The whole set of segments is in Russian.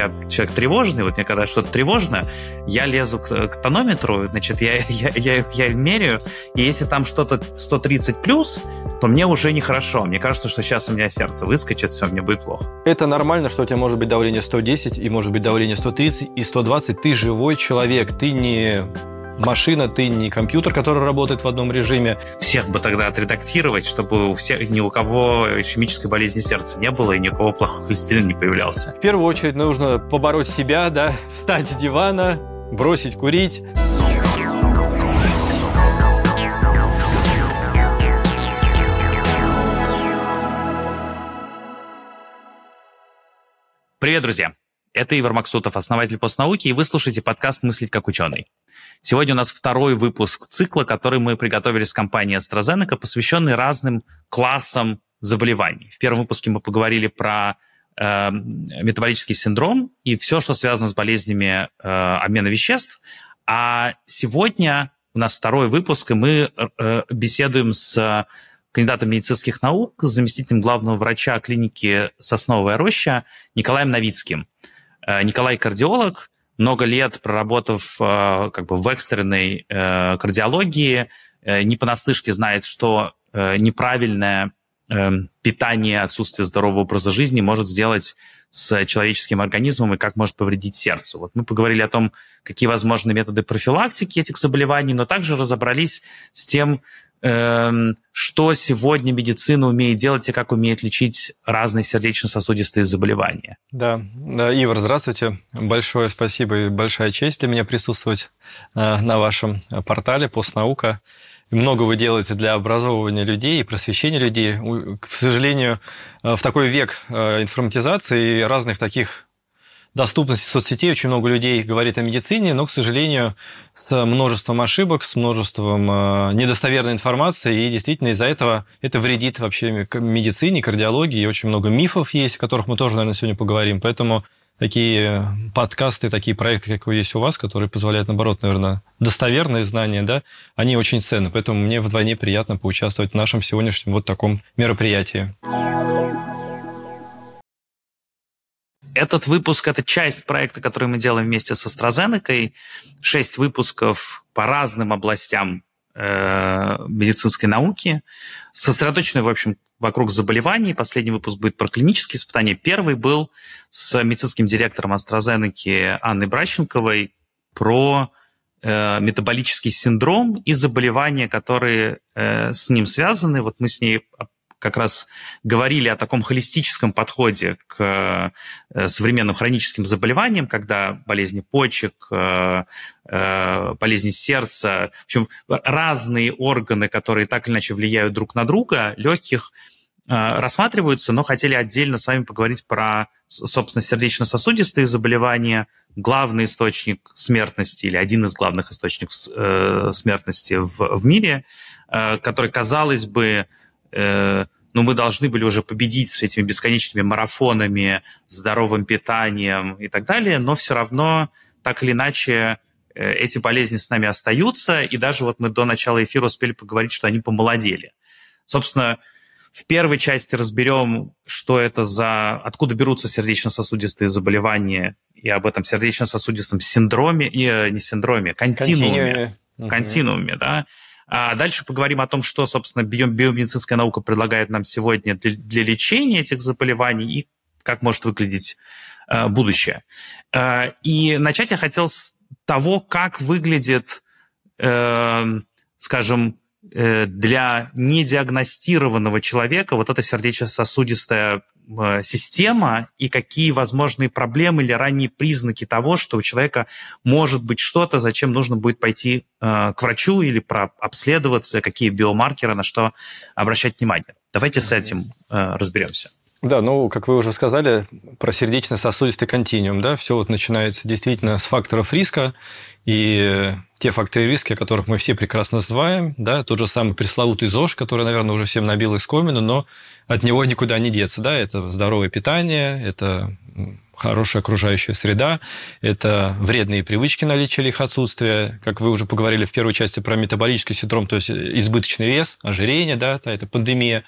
я человек тревожный, вот мне когда что-то тревожно, я лезу к тонометру, значит, я меряю, и если там что-то 130 плюс, то мне уже нехорошо. Мне кажется, что сейчас у меня сердце выскочит, все, мне будет плохо. Это нормально, что у тебя может быть давление 110, и может быть давление 130 и 120. Ты живой человек, ты не машина, ты не компьютер, который работает в одном режиме. Всех бы тогда отредактировать, чтобы ни у кого ишемической болезни сердца не было, и ни у кого плохой холестерин не появлялся. В первую очередь нужно побороть себя, да, встать с дивана, бросить курить. Привет, друзья! Это Ивар Максутов, основатель постнауки, и вы слушаете подкаст «Мыслить как ученый». Сегодня у нас второй выпуск цикла, который мы приготовили с компанией AstraZeneca, посвященный разным классам заболеваний. В первом выпуске мы поговорили про метаболический синдром и все, что связано с болезнями обмена веществ. А сегодня у нас второй выпуск, и мы беседуем с кандидатом медицинских наук, заместителем главного врача клиники «Сосновая роща» Николаем Новицким. Николай кардиолог, много лет проработав в экстренной кардиологии, не понаслышке знает, что неправильное питание, отсутствие здорового образа жизни может сделать с человеческим организмом и как может повредить сердцу. Вот мы поговорили о том, какие возможны методы профилактики этих заболеваний, но также разобрались с тем, что сегодня медицина умеет делать и как умеет лечить разные сердечно-сосудистые заболевания. Да, Ивар, здравствуйте. Большое спасибо и большая честь для меня присутствовать на вашем портале «Постнаука». Много вы делаете для образования людей и просвещения людей. К сожалению, в такой век информатизации и разных таких доступности соцсетей очень много людей говорит о медицине, но, к сожалению, с множеством ошибок, с множеством недостоверной информации, и действительно из-за этого это вредит вообще медицине, кардиологии, и очень много мифов есть, о которых мы тоже, наверное, сегодня поговорим. Поэтому такие подкасты, такие проекты, как есть у вас, которые позволяют, наоборот, наверное, достоверные знания, да, они очень ценны. Поэтому мне вдвойне приятно поучаствовать в нашем сегодняшнем вот таком мероприятии. Этот выпуск – это часть проекта, который мы делаем вместе с AstraZeneca. 6 выпусков по разным областям медицинской науки, сосредоточены, в общем, вокруг заболеваний. Последний выпуск будет про клинические испытания. Первый был с медицинским директором AstraZeneca Анной Бращенковой про метаболический синдром и заболевания, которые с ним связаны. Вот мы с ней как раз говорили о таком холистическом подходе к современным хроническим заболеваниям, когда болезни почек, болезни сердца, в общем, разные органы, которые так или иначе влияют друг на друга, легких, рассматриваются, но хотели отдельно с вами поговорить про, собственно, сердечно-сосудистые заболевания, главный источник смертности или один из главных источников смертности в мире, который, казалось бы, мы должны были уже победить с этими бесконечными марафонами, здоровым питанием и так далее, но все равно, так или иначе, эти болезни с нами остаются, и даже вот мы до начала эфира успели поговорить, что они помолодели. Собственно, в первой части разберем, что это откуда берутся сердечно-сосудистые заболевания, и об этом сердечно-сосудистом синдроме, континууме, да. А дальше поговорим о том, что, собственно, биомедицинская наука предлагает нам сегодня для лечения этих заболеваний и как может выглядеть будущее. И начать я хотел с того, как выглядит, скажем, для недиагностированного человека вот эта сердечно-сосудистая система и какие возможные проблемы или ранние признаки того, что у человека может быть что-то, зачем нужно будет пойти к врачу или обследоваться, какие биомаркеры, на что обращать внимание. Давайте с этим разберемся. Да, как вы уже сказали, про сердечно-сосудистый континуум, да, все вот начинается действительно с факторов риска, и те факторы риска, о которых мы все прекрасно знаем, да, тот же самый пресловутый ЗОЖ, который, наверное, уже всем набил искомину, но от него никуда не деться, да, это здоровое питание, это хорошая окружающая среда, это вредные привычки, наличие или их отсутствие, как вы уже поговорили в первой части про метаболический синдром, то есть избыточный вес, ожирение, да, это пандемия.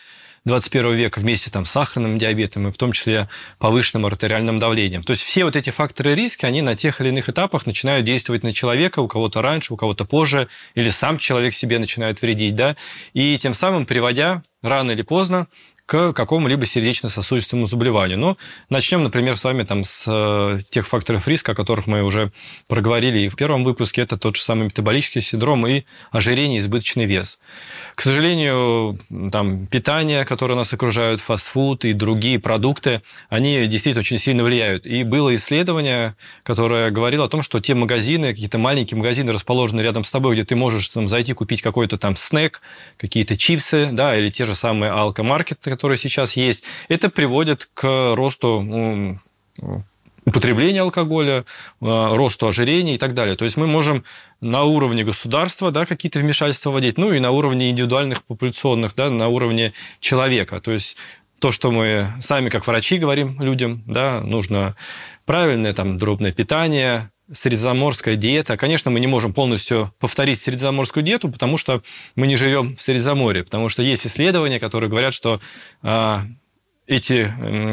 21 века вместе там, с сахарным диабетом и в том числе повышенным артериальным давлением. То есть все вот эти факторы риска, они на тех или иных этапах начинают действовать на человека, у кого-то раньше, у кого-то позже, или сам человек себе начинает вредить, да, и тем самым приводя рано или поздно к какому-либо сердечно-сосудистому заболеванию. Ну, начнем, например, с вами там с тех факторов риска, о которых мы уже проговорили и в первом выпуске. Это тот же самый метаболический синдром и ожирение, избыточный вес. К сожалению, там, питание, которое нас окружает, фастфуд и другие продукты, они действительно очень сильно влияют. И было исследование, которое говорило о том, что те магазины, какие-то маленькие магазины, расположенные рядом с тобой, где ты можешь там, зайти купить какой-то там снэк, какие-то чипсы, да, или те же самые алкомаркеты, которые сейчас есть, это приводит к росту употребления алкоголя, росту ожирения и так далее. То есть мы можем на уровне государства, да, какие-то вмешательства вводить, ну и на уровне индивидуальных популяционных, да, на уровне человека. То есть то, что мы сами как врачи говорим людям, да, нужно правильное там дробное питание, средиземноморская диета. Конечно, мы не можем полностью повторить средиземноморскую диету, потому что мы не живем в Средиземноморье, потому что есть исследования, которые говорят, что эти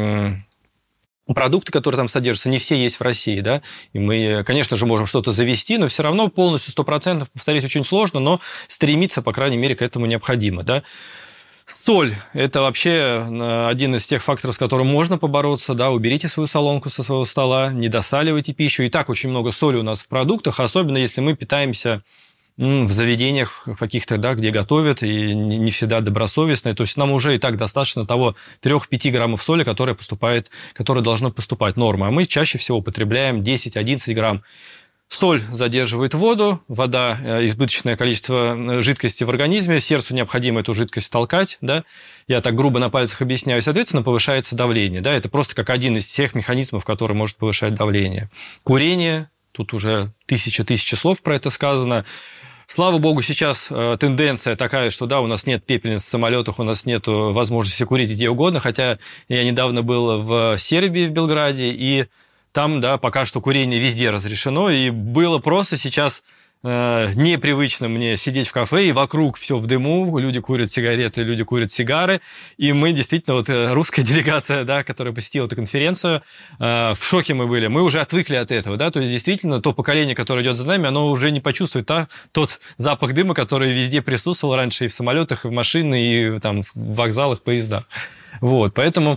продукты, которые там содержатся, не все есть в России, да, и мы, конечно же, можем что-то завести, но все равно полностью 100% повторить очень сложно, но стремиться, по крайней мере, к этому необходимо, да. Соль – это вообще один из тех факторов, с которым можно побороться. Да, уберите свою соломку со своего стола, не досаливайте пищу. И так очень много соли у нас в продуктах, особенно если мы питаемся в заведениях каких-то, да, где готовят, и не всегда добросовестно. То есть нам уже и так достаточно того 3-5 граммов соли, которая должна поступать норма. А мы чаще всего потребляем 10-11 грамм. Соль задерживает воду, вода – избыточное количество жидкости в организме, сердцу необходимо эту жидкость толкать, да? Я так грубо на пальцах объясняю, соответственно, повышается давление, да? Это просто как один из тех механизмов, который может повышать давление. Курение, тут уже тысяча слов про это сказано. Слава богу, сейчас тенденция такая, что да, у нас нет пепельниц в самолетах, у нас нет возможности курить где угодно, хотя я недавно был в Сербии, в Белграде, и там, да, пока что курение везде разрешено, и было просто сейчас непривычно мне сидеть в кафе, и вокруг все в дыму, люди курят сигареты, люди курят сигары, и мы действительно, вот русская делегация, да, которая посетила эту конференцию, в шоке мы были, мы уже отвыкли от этого, да, то есть действительно то поколение, которое идет за нами, оно уже не почувствует тот запах дыма, который везде присутствовал раньше и в самолетах, и в машинах, и там, в вокзалах, поездах. Вот, поэтому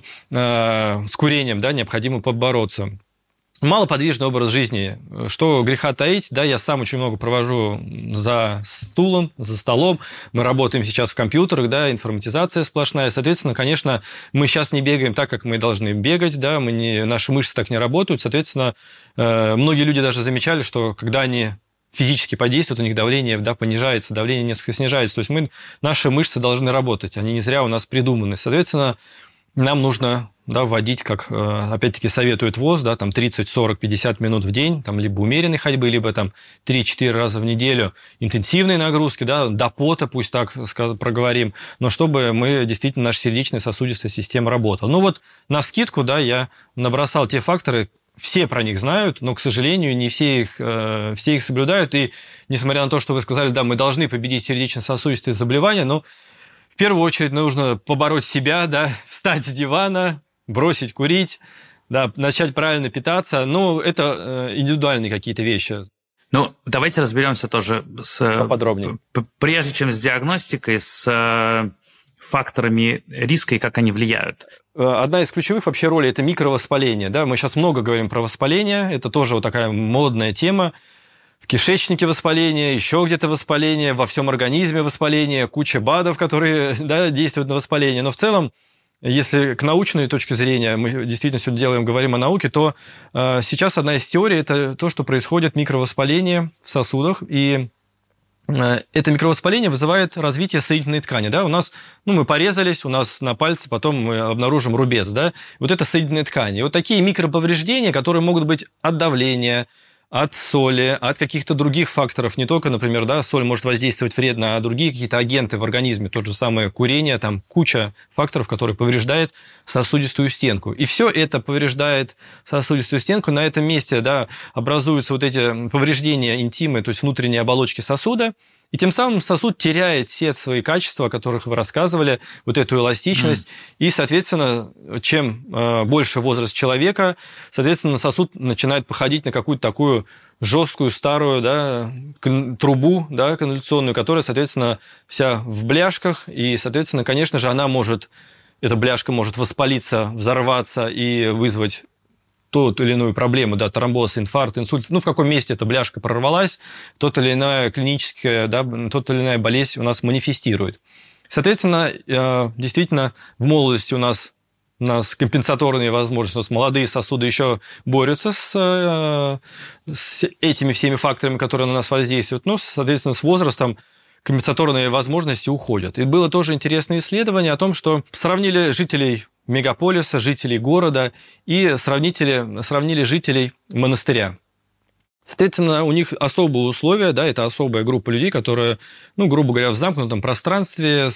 с курением, да, необходимо побороться. Малоподвижный образ жизни. Что греха таить, да, я сам очень много провожу за стулом, за столом. Мы работаем сейчас в компьютерах, да, информатизация сплошная. Соответственно, конечно, мы сейчас не бегаем так, как мы должны бегать, да, наши мышцы так не работают. Соответственно, многие люди даже замечали, что когда они физически подействуют, у них давление, да, понижается, давление несколько снижается. То есть наши мышцы должны работать, они не зря у нас придуманы. Соответственно, нам нужно, да, вводить, как, опять-таки, советует ВОЗ, да, там 30, 40, 50 минут в день, там, либо умеренной ходьбы, либо там 3-4 раза в неделю интенсивной нагрузки, да, до пота, пусть так проговорим, но чтобы действительно наша сердечная сосудистая система работала. Ну вот навскидку, да, я набросал те факторы, все про них знают, но, к сожалению, не все их соблюдают, и несмотря на то, что вы сказали, да, мы должны победить сердечно-сосудистые заболевания, но в первую очередь нужно побороть себя, да, встать с дивана, бросить курить, да, начать правильно питаться. Ну, это индивидуальные какие-то вещи. Ну, давайте разберемся тоже поподробнее. Прежде чем с диагностикой, с факторами риска и как они влияют. Одна из ключевых вообще ролей – это микровоспаление. Да? Мы сейчас много говорим про воспаление, это тоже вот такая модная тема. В кишечнике воспаление, еще где-то воспаление, во всем организме воспаление, куча БАДов, которые, да, действуют на воспаление. Но в целом, если к научной точке зрения, мы действительно сегодня говорим о науке, то сейчас одна из теорий – это то, что происходит микровоспаление в сосудах, и это микровоспаление вызывает развитие соединительной ткани. Да? У нас, мы порезались, у нас на пальце потом мы обнаружим рубец. Да? Вот это соединительная ткань. И вот такие микроповреждения, которые могут быть от давления, от соли, от каких-то других факторов, не только, например, да, соль может воздействовать вредно, а другие какие-то агенты в организме, тот же самое курение, там куча факторов, которые повреждают сосудистую стенку. И все это повреждает сосудистую стенку. На этом месте, да, образуются вот эти повреждения интимы, то есть внутренней оболочки сосуда, И тем самым сосуд теряет все свои качества, о которых вы рассказывали, вот эту эластичность. И, соответственно, чем больше возраст человека, соответственно, сосуд начинает походить на какую-то такую жесткую, старую, да, трубу, да, канализационную, которая, соответственно, вся в бляшках. И, соответственно, конечно же, эта бляшка может воспалиться, взорваться и вызвать ту или иную проблему, да, тромбоз, инфаркт, инсульт, в каком месте эта бляшка прорвалась, тот или иная клиническая, да, тот или иная болезнь у нас манифестирует. Соответственно, действительно, в молодости у нас компенсаторные возможности, у нас молодые сосуды еще борются с этими всеми факторами, которые на нас воздействуют, но, соответственно, с возрастом компенсаторные возможности уходят. И было тоже интересное исследование о том, что сравнили жителей мегаполиса, жителей города и сравнили жителей монастыря. Соответственно, у них особые условия, да, это особая группа людей, которые, грубо говоря, в замкнутом пространстве,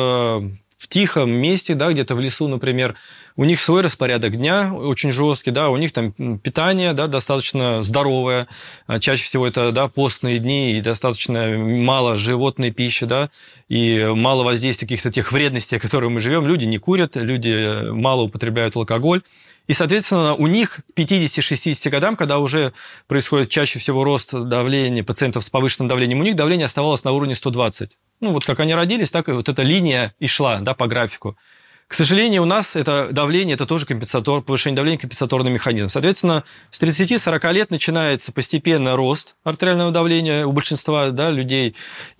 в тихом месте, да, где-то в лесу, например, у них свой распорядок дня очень жесткий, да, у них там питание, да, достаточно здоровое, чаще всего это, да, постные дни и достаточно мало животной пищи, да, и мало воздействия каких-то тех вредностей, в которых мы живем. Люди не курят, люди мало употребляют алкоголь. И, соответственно, у них к 50-60 годам, когда уже происходит чаще всего рост давления пациентов с повышенным давлением, у них давление оставалось на уровне 120. Вот как они родились, так и вот эта линия и шла, да, по графику. К сожалению, у нас это давление, это тоже повышение давления, компенсаторный механизм. Соответственно, с 30-40 лет начинается постепенно рост артериального давления у большинства, да, людей.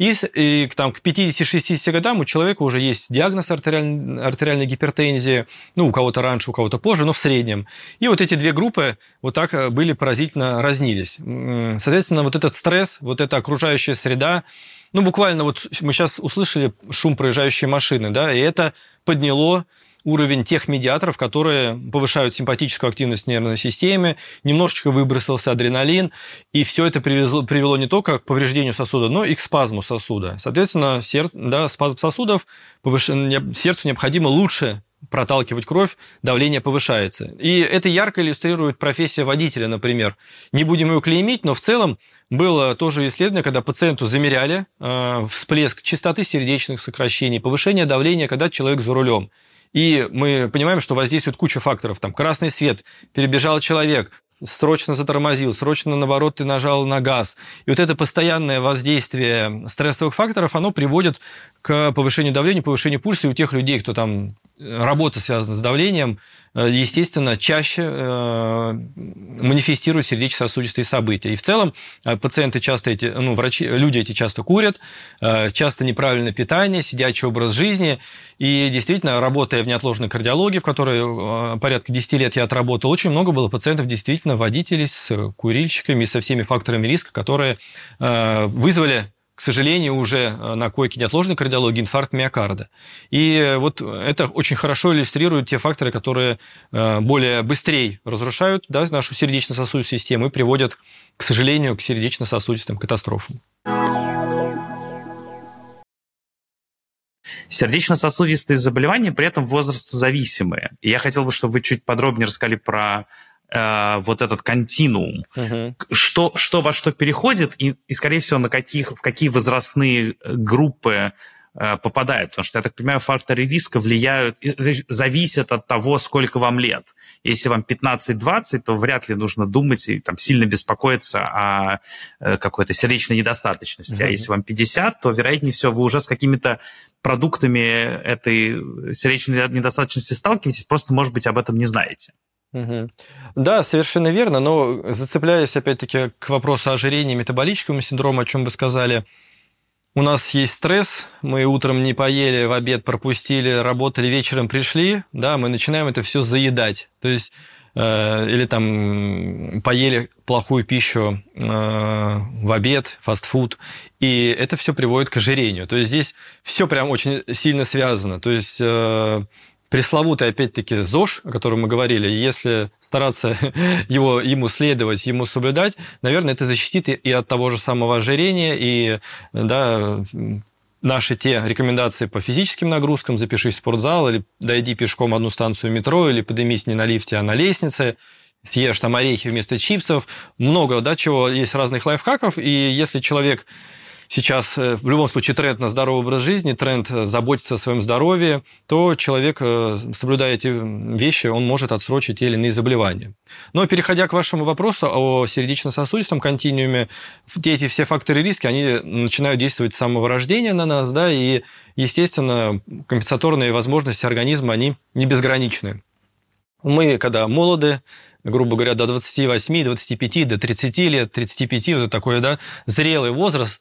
И там, к 50-60 годам у человека уже есть диагноз артериальной гипертензии, у кого-то раньше, у кого-то позже, но в среднем. И вот эти две группы вот так были поразительно разнились. Соответственно, вот этот стресс, вот эта окружающая среда, буквально вот мы сейчас услышали шум проезжающей машины, да, и это подняло уровень тех медиаторов, которые повышают симпатическую активность нервной системы, немножечко выбросился адреналин, и все это привело не только к повреждению сосуда, но и к спазму сосуда. Соответственно, спазм сосудов, сердцу необходимо лучше проталкивать кровь, давление повышается. И это ярко иллюстрирует профессия водителя, например. Не будем его клеймить, но в целом было тоже исследование, когда пациенту замеряли всплеск частоты сердечных сокращений, повышение давления, когда человек за рулем. И мы понимаем, что воздействует куча факторов. Там красный свет, перебежал человек, срочно затормозил, срочно, наоборот, ты нажал на газ. И вот это постоянное воздействие стрессовых факторов, оно приводит к повышению давления, повышению пульса. И у тех людей, кто там работа связана с давлением, естественно, чаще манифестируют сердечно-сосудистые события. И в целом пациенты часто люди эти часто курят, часто неправильное питание, сидячий образ жизни. И действительно, работая в неотложной кардиологии, в которой порядка 10 лет я отработал, очень много было пациентов, действительно, водителей с курильщиками и со всеми факторами риска, которые вызвали, к сожалению, уже на койке неотложной кардиологии инфаркт миокарда. И вот это очень хорошо иллюстрирует те факторы, которые более быстрее разрушают, да, нашу сердечно-сосудистую систему и приводят, к сожалению, к сердечно-сосудистым катастрофам. Сердечно-сосудистые заболевания при этом возрастозависимые. И я хотел бы, чтобы вы чуть подробнее рассказали про вот этот континуум. Что во что переходит и, скорее всего, в какие возрастные группы попадают. Потому что, я так понимаю, факторы риска зависят от того, сколько вам лет. Если вам 15-20, то вряд ли нужно думать и там сильно беспокоиться о какой-то сердечной недостаточности. А если вам 50, то, вероятнее всего, вы уже с какими-то продуктами этой сердечной недостаточности сталкиваетесь, просто, может быть, об этом не знаете. Да, совершенно верно, но зацепляясь, опять-таки, к вопросу ожирения и метаболического синдрома, о чем вы сказали, у нас есть стресс, мы утром не поели, в обед пропустили, работали, вечером пришли, да, мы начинаем это все заедать, то есть или там поели плохую пищу в обед, фастфуд, и это все приводит к ожирению. То есть здесь все прям очень сильно связано, то есть пресловутый, опять-таки, ЗОЖ, о котором мы говорили, если стараться ему следовать, ему соблюдать, наверное, это защитит и от того же самого ожирения, и да, наши те рекомендации по физическим нагрузкам, запишись в спортзал, или дойди пешком одну станцию метро, или поднимись не на лифте, а на лестнице, съешь там орехи вместо чипсов, много, да, чего, есть разных лайфхаков, и если человек сейчас в любом случае тренд на здоровый образ жизни, тренд заботиться о своем здоровье, то человек, соблюдая эти вещи, он может отсрочить те или иные заболевания. Но переходя к вашему вопросу о сердечно-сосудистом континууме, эти все факторы риска, они начинают действовать с самого рождения на нас, да, и, естественно, компенсаторные возможности организма, они не безграничны. Мы, когда молоды, грубо говоря, до 28, 25, до 30 лет, 35, вот такой, да, зрелый возраст,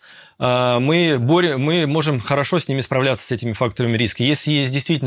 мы можем хорошо с ними справляться, с этими факторами риска. Если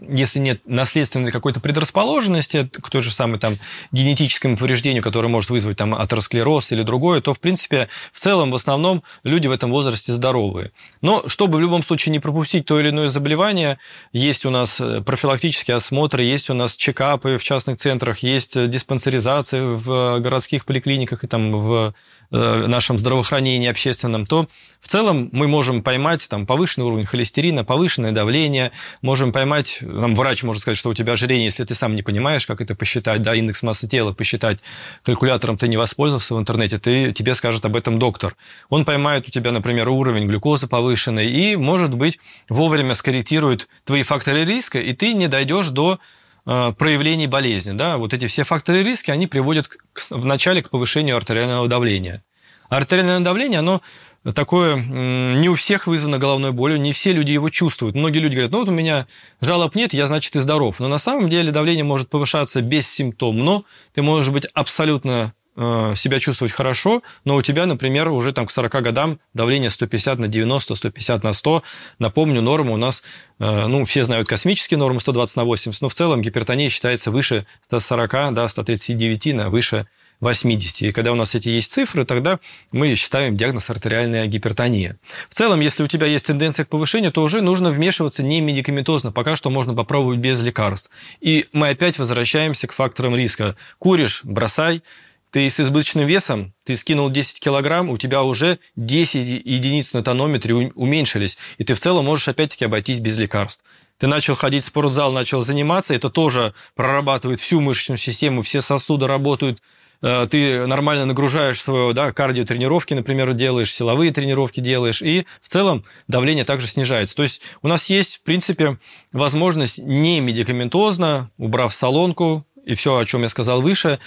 нет наследственной какой-то предрасположенности к той же самой там генетическому повреждению, которое может вызвать там атеросклероз или другое, то, в принципе, в целом, в основном, люди в этом возрасте здоровые. Но чтобы в любом случае не пропустить то или иное заболевание, есть у нас профилактические осмотры, есть у нас чекапы в частных центрах, есть диспансеризация в городских поликлиниках и там в нашем здравоохранении общественном, то в целом мы можем поймать там повышенный уровень холестерина, повышенное давление, можем поймать, нам врач может сказать, что у тебя ожирение, если ты сам не понимаешь, как это посчитать, да, индекс массы тела посчитать, калькулятором ты не воспользовался в интернете, тебе скажет об этом доктор. Он поймает у тебя, например, уровень глюкозы повышенный и, может быть, вовремя скорректирует твои факторы риска, и ты не дойдешь до проявлений болезни. Да? Вот эти все факторы риска, они приводят вначале к повышению артериального давления. Артериальное давление, оно такое, не у всех вызвано головной болью, не все люди его чувствуют. Многие люди говорят, ну вот у меня жалоб нет, я, значит, и здоров. Но на самом деле давление может повышаться бессимптомно, ты можешь быть абсолютно себя чувствовать хорошо, но у тебя, например, уже там к 40 годам давление 150 на 90, 150 на 100. Напомню, норма у нас, все знают космические нормы 120 на 80, но в целом гипертония считается выше 140, да, 139 на выше 80. И когда у нас эти есть цифры, тогда мы ставим диагноз артериальная гипертония. В целом, если у тебя есть тенденция к повышению, то уже нужно вмешиваться не медикаментозно. Пока что можно попробовать без лекарств. И мы опять возвращаемся к факторам риска. Куришь – бросай. Ты с избыточным весом, ты скинул 10 килограмм, у тебя уже 10 единиц на тонометре уменьшились, и ты в целом можешь опять-таки обойтись без лекарств. Ты начал ходить в спортзал, начал заниматься, это тоже прорабатывает всю мышечную систему, все сосуды работают, ты нормально нагружаешь свое, да, кардиотренировки, например, делаешь, силовые тренировки делаешь, и в целом давление также снижается. То есть у нас есть, в принципе, возможность не медикаментозно, убрав солонку, и все, о чем я сказал выше,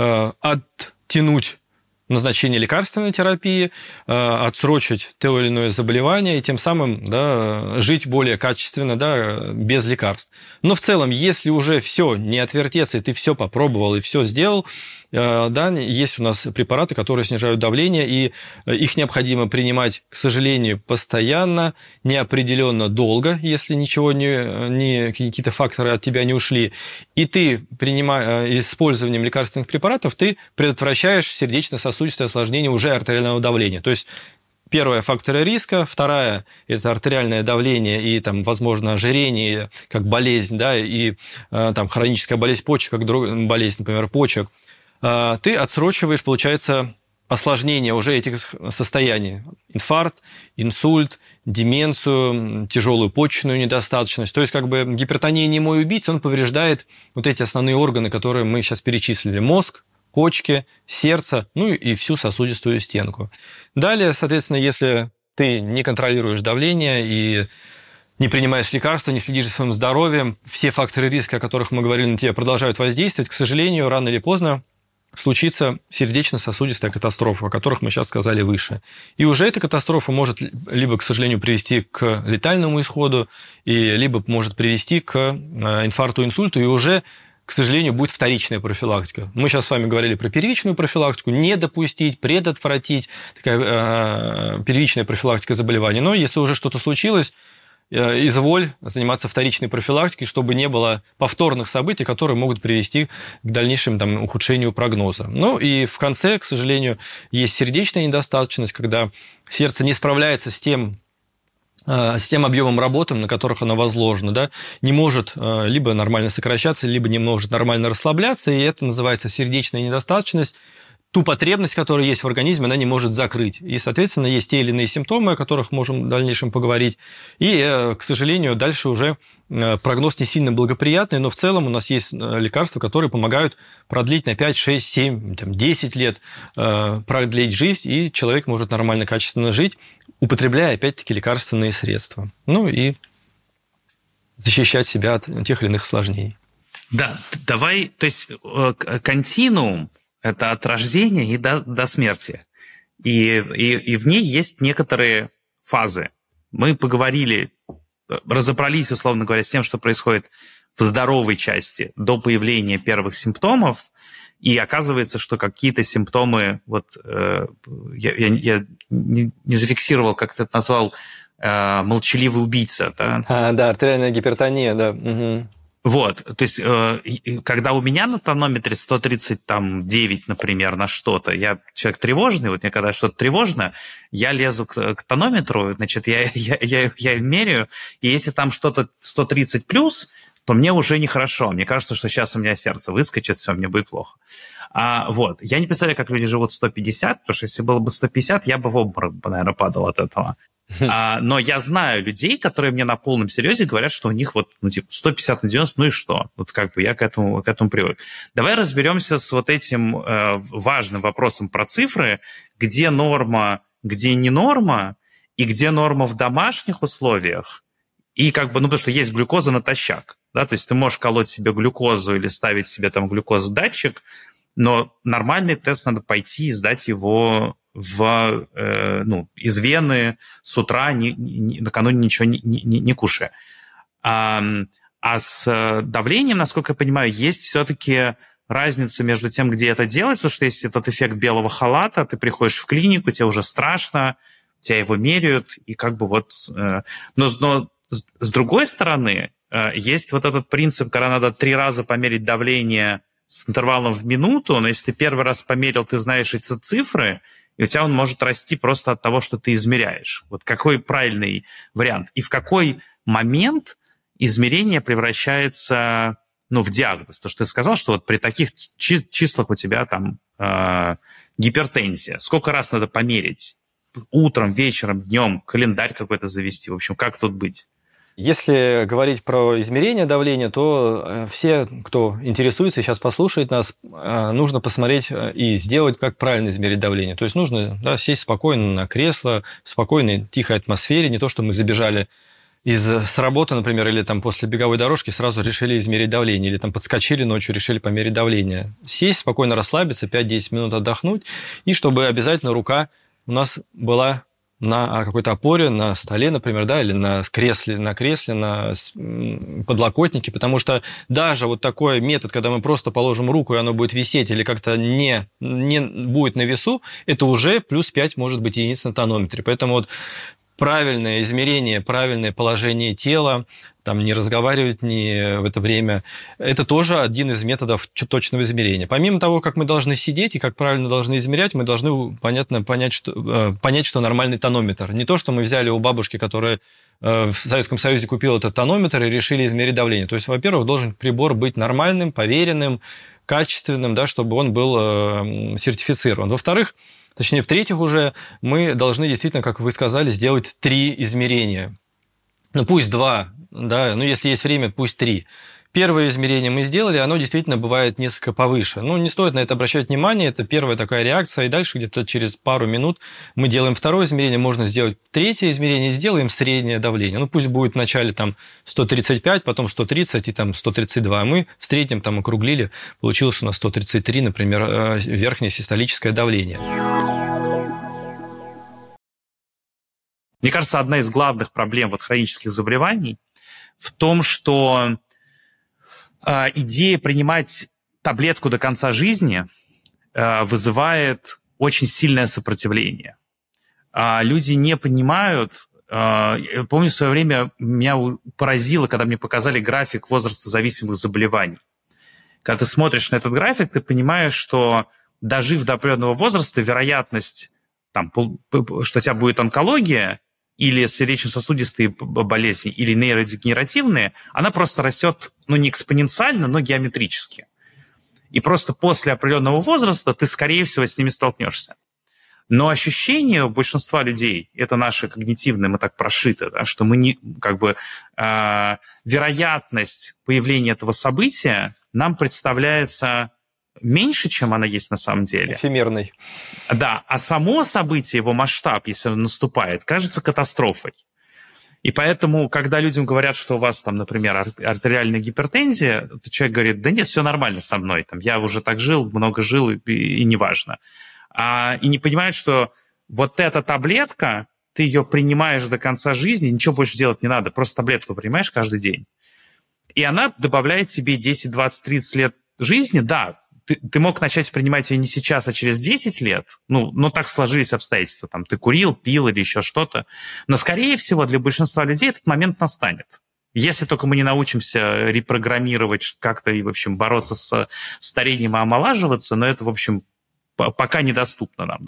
оттянуть назначение лекарственной терапии, отсрочить то или иное заболевание и тем самым, да, жить более качественно, да, без лекарств. Но в целом, если уже все не отвертеться, и ты все попробовал и все сделал, да, есть у нас препараты, которые снижают давление, и их необходимо принимать, к сожалению, постоянно, неопределенно долго, если ничего какие-то факторы от тебя не ушли. И ты, использованием лекарственных препаратов, ты предотвращаешь сердечно-сосудистое осложнение уже артериального давления. То есть первая – факторы риска, вторая – это артериальное давление и, там, возможно, ожирение как болезнь, да, и там, хроническая болезнь почек, как болезнь, например, почек. Ты отсрочиваешь, получается, осложнение уже этих состояний. Инфаркт, инсульт, деменцию, тяжелую почечную недостаточность. То есть, как бы гипертония немой убийца, он повреждает вот эти основные органы, которые мы сейчас перечислили. Мозг, почки, сердце, ну и всю сосудистую стенку. Далее, соответственно, если ты не контролируешь давление и не принимаешь лекарства, не следишь за своим здоровьем, все факторы риска, о которых мы говорили, на тебя продолжают воздействовать, к сожалению, рано или поздно случится сердечно-сосудистая катастрофа, о которых мы сейчас сказали выше. И уже эта катастрофа может либо, к сожалению, привести к летальному исходу, либо может привести к инфаркту, инсульту, и уже, к сожалению, будет вторичная профилактика. Мы сейчас с вами говорили про первичную профилактику, не допустить, предотвратить, такая первичная профилактика заболеваний. Но если уже что-то случилось, изволь заниматься вторичной профилактикой, чтобы не было повторных событий, которые могут привести к дальнейшему там, ухудшению прогноза. Ну и в конце, к сожалению, есть сердечная недостаточность, когда сердце не справляется с тем объемом работы, на которых оно возложено, да, не может либо нормально сокращаться, либо не может нормально расслабляться, и это называется сердечная недостаточность. ту потребность, которая есть в организме, она не может закрыть. И, соответственно, есть те или иные симптомы, о которых можем в дальнейшем поговорить. И, к сожалению, дальше уже прогноз не сильно благоприятный, но в целом у нас есть лекарства, которые помогают продлить на 5, 6, 7, 10 лет продлить жизнь, и человек может нормально, качественно жить, употребляя, опять-таки, лекарственные средства. Ну и защищать себя от тех или иных осложнений. Да, давай, то есть континуум – это от рождения и до смерти. И в ней есть некоторые фазы. Мы поговорили, разобрались, условно говоря, с тем, что происходит в здоровой части до появления первых симптомов, и оказывается, что какие-то симптомы, вот я не зафиксировал, как ты это назвал, молчаливый убийца. Да, да, артериальная гипертония, да. Угу. Вот, то есть, когда у меня на тонометре 139, например, на что-то, я человек тревожный, вот мне когда что-то тревожно, я лезу к тонометру, значит, я меряю, и если там что-то 130 плюс, то мне уже нехорошо. Мне кажется, что сейчас у меня сердце выскочит, все, мне будет плохо. Вот. Я не представляю, как люди живут 150, потому что если было бы 150, я бы в обморок, наверное, падал от этого. Но я знаю людей, которые мне на полном серьезе говорят, что у них вот, 150 на 90, ну и что? Вот как бы я к этому привык. Давай разберемся с вот этим важным вопросом про цифры, где норма, где не норма, и где норма в домашних условиях. И как бы, потому что есть глюкоза натощак, да, то есть ты можешь колоть себе глюкозу или ставить себе там глюкозодатчик, но нормальный тест надо пойти и сдать его из вены с утра, накануне ничего не кушая. А с давлением, насколько я понимаю, есть все-таки разница между тем, где это делать, потому что есть этот эффект белого халата, ты приходишь в клинику, тебе уже страшно, тебя его меряют, и как бы вот... Но с другой стороны, есть вот этот принцип, когда надо 3 раза померить давление с интервалом в минуту, но если ты первый раз померил, ты знаешь эти цифры, и у тебя он может расти просто от того, что ты измеряешь. Вот какой правильный вариант? И в какой момент измерение превращается в диагноз? Потому что ты сказал, что вот при таких числах у тебя там гипертензия. Сколько раз надо померить? Утром, вечером, днем, календарь какой-то завести? В общем, как тут быть? Если говорить про измерение давления, то все, кто интересуется и сейчас послушает нас, нужно посмотреть и сделать, как правильно измерить давление. То есть нужно сесть спокойно на кресло, в спокойной, тихой атмосфере, не то, что мы забежали с работы, например, или там после беговой дорожки сразу решили измерить давление, или там подскочили ночью, решили померить давление. Сесть, спокойно расслабиться, 5-10 минут отдохнуть, и чтобы обязательно рука у нас была на какой-то опоре, на столе, например, да, или на кресле, на подлокотнике, потому что даже вот такой метод, когда мы просто положим руку, и оно будет висеть или как-то не будет на весу, это уже плюс 5, может быть, единиц на тонометре. Поэтому вот правильное измерение, правильное положение тела, там не разговаривать в это время, это тоже один из методов точного измерения. Помимо того, как мы должны сидеть и как правильно должны измерять, мы должны понять, что нормальный тонометр. Не то, что мы взяли у бабушки, которая в Советском Союзе купила этот тонометр и решили измерить давление. То есть, во-первых, должен прибор быть нормальным, поверенным, качественным, да, чтобы он был сертифицирован. Во-вторых, в-третьих уже мы должны действительно, как вы сказали, сделать 3 измерения. Пусть 2, да, если есть время, пусть 3. Первое измерение мы сделали, оно действительно бывает несколько повыше. Не стоит на это обращать внимание, это первая такая реакция, и дальше где-то через пару минут мы делаем второе измерение, можно сделать 3-е измерение, сделаем среднее давление. Пусть будет вначале там 135, потом 130 и там 132. Мы в среднем там округлили, получилось у нас 133, например, верхнее систолическое давление. Мне кажется, одна из главных проблем хронических заболеваний в том, что идея принимать таблетку до конца жизни вызывает очень сильное сопротивление. Люди не понимают. Я помню, в свое время меня поразило, когда мне показали график возрастозависимых заболеваний. Когда ты смотришь на этот график, ты понимаешь, что дожив до определенного возраста, вероятность, что у тебя будет онкология, или сердечно-сосудистые болезни, или нейродегенеративные, она просто растет, не экспоненциально, но геометрически. И просто после определенного возраста ты, скорее всего, с ними столкнешься. Но ощущение у большинства людей, это наше когнитивное, мы так прошиты, да, что мы не, вероятность появления этого события нам представляется меньше, чем она есть на самом деле. Эфемерной. Да, а само событие, его масштаб, если он наступает, кажется катастрофой. И поэтому, когда людям говорят, что у вас, там, например, артериальная гипертензия, то человек говорит, да нет, все нормально со мной, там, я уже так жил, много жил, и неважно. И не понимают, что вот эта таблетка, ты ее принимаешь до конца жизни, ничего больше делать не надо, просто таблетку принимаешь каждый день. И она добавляет тебе 10, 20, 30 лет жизни, да, ты мог начать принимать ее не сейчас, а через 10 лет, но так сложились обстоятельства, там, ты курил, пил или еще что-то, но, скорее всего, для большинства людей этот момент настанет. Если только мы не научимся репрограммировать как-то и, в общем, бороться с старением и омолаживаться, но это, в общем, пока недоступно нам,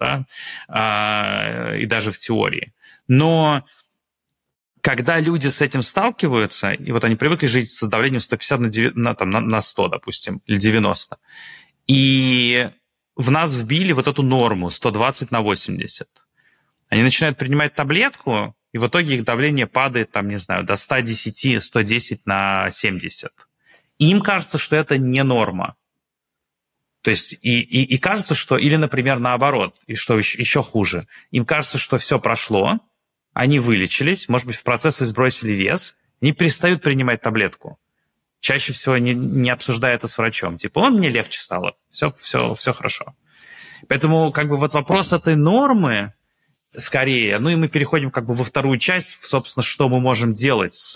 да, и даже в теории. Но когда люди с этим сталкиваются, и вот они привыкли жить с давлением 150 на 100, допустим, или 90, и в нас вбили вот эту норму 120 на 80, они начинают принимать таблетку, и в итоге их давление падает, там, не знаю, до 110, 110 на 70. И им кажется, что это не норма. То есть и кажется, что... Или, например, наоборот, и что еще хуже. Им кажется, что все прошло, они вылечились, может быть, в процессе сбросили вес, они перестают принимать таблетку. Чаще всего не обсуждая это с врачом. Типа, мне легче стало, все хорошо. Поэтому как бы вот вопрос этой нормы скорее, и мы переходим как бы во вторую часть, собственно, что мы можем делать с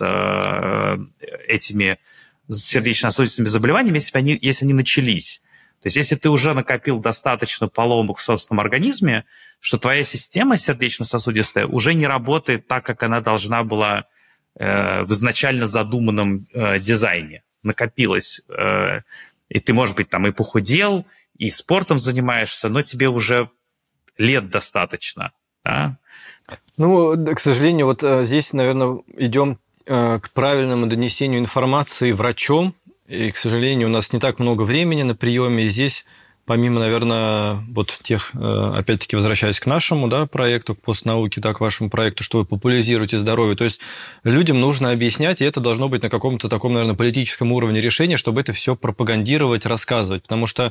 этими сердечно-сосудистыми заболеваниями, если они начались. То есть если ты уже накопил достаточно поломок в собственном организме, что твоя система сердечно-сосудистая уже не работает так, как она должна была в изначально задуманном дизайне. Накопилось. И ты, может быть, там и похудел, и спортом занимаешься, но тебе уже лет достаточно. Да? К сожалению, вот здесь, наверное, идем к правильному донесению информации врачом. И, к сожалению, у нас не так много времени на приеме. И здесь, помимо, наверное, вот тех, опять-таки, возвращаясь к нашему, да, проекту, к постнауке, так, к вашему проекту, что вы популяризируете здоровье, то есть людям нужно объяснять, и это должно быть на каком-то таком, наверное, политическом уровне решения, чтобы это все пропагандировать, рассказывать. Потому что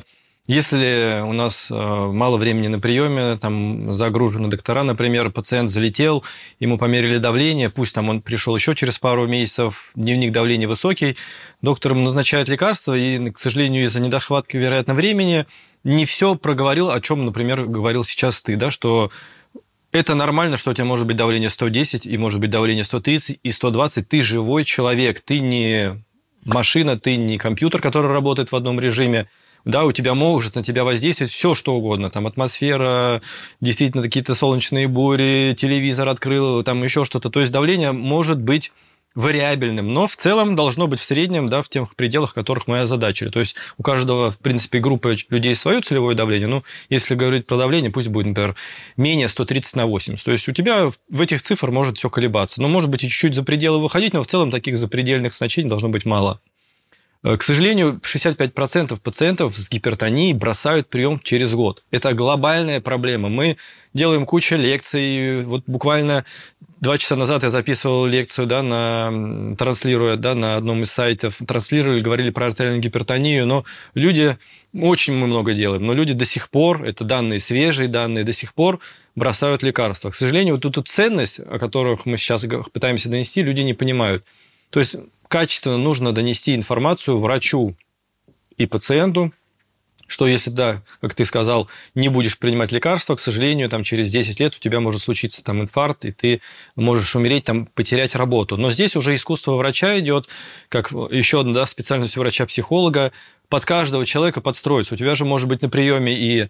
если у нас мало времени на приеме, там загружены доктора, например, пациент залетел, ему померили давление, пусть там он пришел еще через пару месяцев, дневник давления высокий, доктор ему назначает лекарства, и, к сожалению, из-за недохватки, вероятно, времени не все проговорил, о чем, например, говорил сейчас ты, да, что это нормально, что у тебя может быть давление 110, и может быть давление 130 и 120, ты живой человек, ты не машина, ты не компьютер, который работает в одном режиме. Да, у тебя может на тебя воздействовать все, что угодно. Там атмосфера, действительно какие-то солнечные бури, телевизор открыл, там еще что-то. То есть давление может быть вариабельным, но в целом должно быть в среднем, да, в тех пределах, которых мы озадачили. То есть у каждого, в принципе, группы людей свое целевое давление. Ну, если говорить про давление, пусть будет, например, менее 130 на 80. То есть у тебя в этих цифрах может все колебаться. Но может быть и чуть-чуть за пределы выходить, но в целом таких запредельных значений должно быть мало. К сожалению, 65% пациентов с гипертонией бросают прием через год. Это глобальная проблема. Мы делаем кучу лекций. Вот буквально 2 часа назад я записывал лекцию, да, транслируя, да, на одном из сайтов. Транслировали, говорили про артериальную гипертонию, но люди... Очень мы много делаем, но люди до сих пор, это данные свежие данные, до сих пор бросают лекарства. К сожалению, вот эту ценность, о которых мы сейчас пытаемся донести, люди не понимают. То есть качественно нужно донести информацию врачу и пациенту, что если, да, как ты сказал, не будешь принимать лекарства, к сожалению, там, через 10 лет у тебя может случиться там, инфаркт, и ты можешь умереть, там, потерять работу. Но здесь уже искусство врача идет, как еще одна, да, специальность врача-психолога, под каждого человека подстроиться. У тебя же может быть на приеме и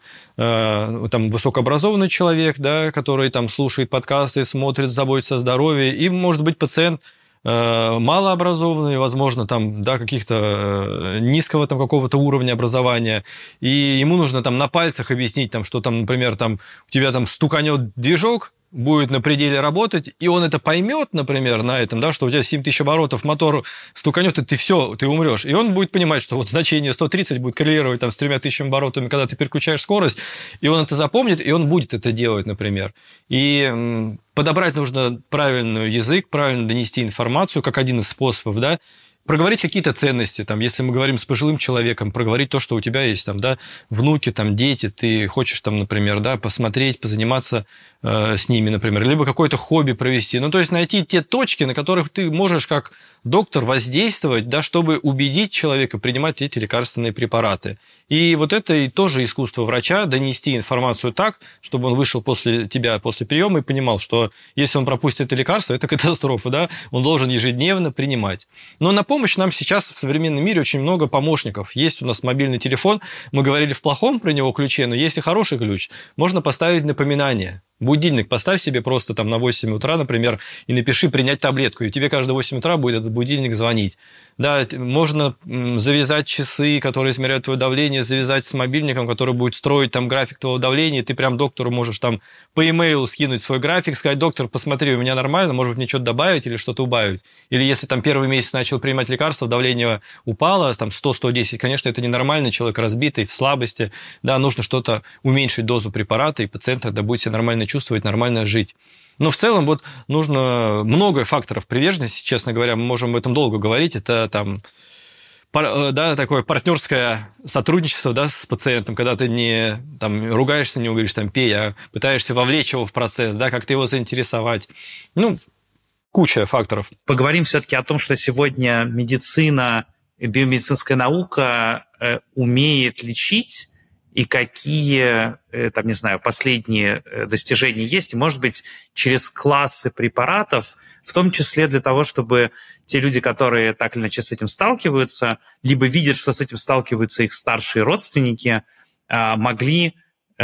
там, высокообразованный человек, да, который там, слушает подкасты, смотрит, заботится о здоровье, и может быть пациент малообразованные, возможно, там, да, каких-то низкого там, какого-то уровня образования, и ему нужно там на пальцах объяснить, там, что там, например, там, у тебя там стуканет движок, будет на пределе работать, и он это поймет, например, на этом, да, что у тебя 7000 оборотов мотор стуканет, и ты умрешь. И он будет понимать, что вот значение 130 будет коррелировать там, с 3000 оборотами, когда ты переключаешь скорость, и он это запомнит, и он будет это делать, например. И подобрать нужно правильный язык, правильно донести информацию, как один из способов, да, проговорить какие-то ценности, там, если мы говорим с пожилым человеком, проговорить то, что у тебя есть, там, да, внуки, там, дети, ты хочешь, там, например, да, посмотреть, позаниматься с ними, например, либо какое-то хобби провести. Ну, то есть найти те точки, на которых ты можешь как доктор воздействовать, да, чтобы убедить человека принимать эти лекарственные препараты. И вот это и тоже искусство врача, донести информацию так, чтобы он вышел после тебя, после приема и понимал, что если он пропустит это лекарство, это катастрофа, да, он должен ежедневно принимать. Но на помощь нам сейчас в современном мире очень много помощников. Есть у нас мобильный телефон, мы говорили в плохом про него ключе, но есть и хороший ключ. Можно поставить напоминание. Будильник поставь себе просто там на 8 утра, например, и напиши «принять таблетку», и тебе каждые 8 утра будет этот будильник звонить. Да, можно завязать часы, которые измеряют твое давление, завязать с мобильником, который будет строить там график твоего давления, и ты прям доктору можешь там по имейлу скинуть свой график, сказать: доктор, посмотри, у меня нормально, может быть, мне что-то добавить или что-то убавить. Или если там первый месяц начал принимать лекарства, давление упало, там 100-110, конечно, это ненормально, человек разбитый, в слабости, да, нужно что-то уменьшить дозу препарата, и пациент тогда будет себя нормально чувствовать, нормально жить. Но в целом вот нужно много факторов приверженности, честно говоря, мы можем об этом долго говорить, это там, да, такое партнерское сотрудничество, да, с пациентом, когда ты не там, ругаешься, не говоришь там «пей», а пытаешься вовлечь его в процесс, да, как-то его заинтересовать. Ну, куча факторов. Поговорим все-таки о том, что сегодня медицина, биомедицинская наука умеет лечить, и какие, там, не знаю, последние достижения есть, и, может быть, через классы препаратов, в том числе для того, чтобы те люди, которые так или иначе с этим сталкиваются, либо видят, что с этим сталкиваются их старшие родственники, могли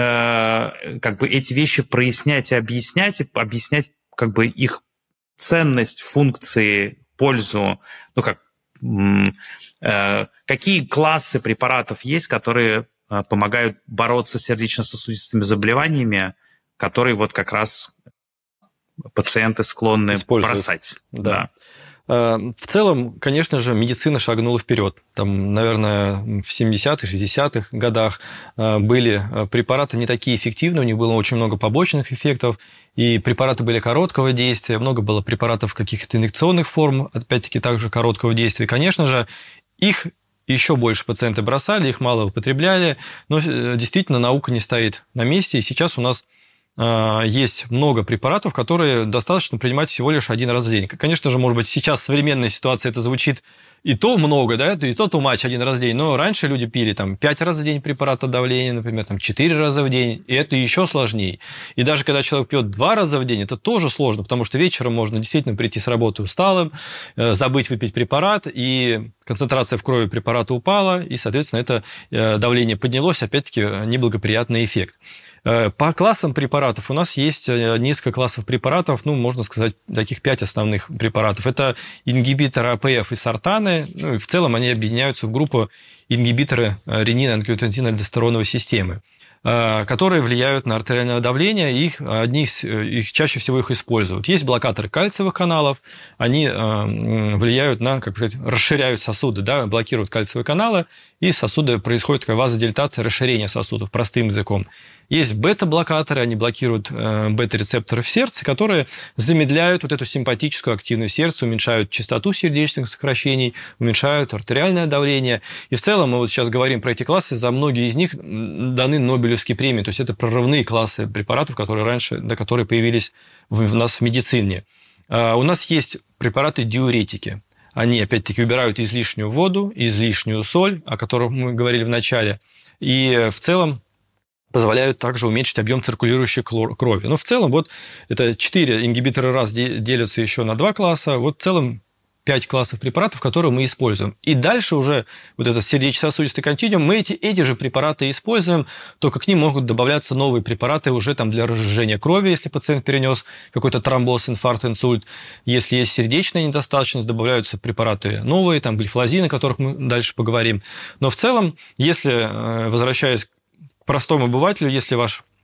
как бы эти вещи прояснять и объяснять как бы их ценность, функции, пользу, ну как, какие классы препаратов есть, которые помогают бороться с сердечно-сосудистыми заболеваниями, которые вот как раз пациенты склонны бросать. Да. В целом, конечно же, медицина шагнула вперед. Там, наверное, в 70-х, 60-х годах были препараты не такие эффективные, у них было очень много побочных эффектов, и препараты были короткого действия, много было препаратов каких-то инъекционных форм, опять-таки, также короткого действия. Конечно же, их еще больше пациенты бросали, их мало употребляли, но действительно наука не стоит на месте, и сейчас у нас есть много препаратов, которые достаточно принимать всего лишь один раз в день. Конечно же, может быть, сейчас в современной ситуации это звучит и то много, да, и то too much один раз в день, но раньше люди пили там 5 раз в день препарат от давления, например, там 4 раза в день, и это еще сложнее. И даже когда человек пьет 2 раза в день, это тоже сложно, потому что вечером можно действительно прийти с работы усталым, забыть выпить препарат, и концентрация в крови препарата упала, и, соответственно, это давление поднялось, опять-таки, неблагоприятный эффект. По классам препаратов у нас есть несколько классов препаратов, ну, можно сказать, таких 5 основных препаратов. Это ингибиторы АПФ и сортаны, ну, и в целом они объединяются в группу ингибиторы ренин-ангиотензин-альдостероновой системы, которые влияют на артериальное давление, и их чаще всего их используют. Есть блокаторы кальциевых каналов, они влияют на, как сказать, расширяют сосуды, да, блокируют кальциевые каналы, и сосуды происходит такая вазодилатация, расширение сосудов, простым языком. Есть бета-блокаторы, они блокируют бета-рецепторы в сердце, которые замедляют вот эту симпатическую активность сердца, уменьшают частоту сердечных сокращений, уменьшают артериальное давление. И в целом мы вот сейчас говорим про эти классы, за многие из них даны Нобелевские премии, то есть это прорывные классы препаратов, которые раньше, которые появились у нас в медицине. У нас есть препараты-диуретики. Они, опять-таки, убирают излишнюю воду, излишнюю соль, о которых мы говорили в начале, и в целом позволяют также уменьшить объем циркулирующей крови. Но в целом вот это 4 ингибитора РАС делятся еще на 2 класса, вот в целом 5 классов препаратов, которые мы используем. И дальше уже вот этот сердечно-сосудистый континуум, мы эти же препараты используем, только к ним могут добавляться новые препараты уже там для разжижения крови, если пациент перенес какой-то тромбоз, инфаркт, инсульт. Если есть сердечная недостаточность, добавляются препараты новые, там глифлозин, о которых мы дальше поговорим. Но в целом, если, возвращаясь к простому обывателю, если ваш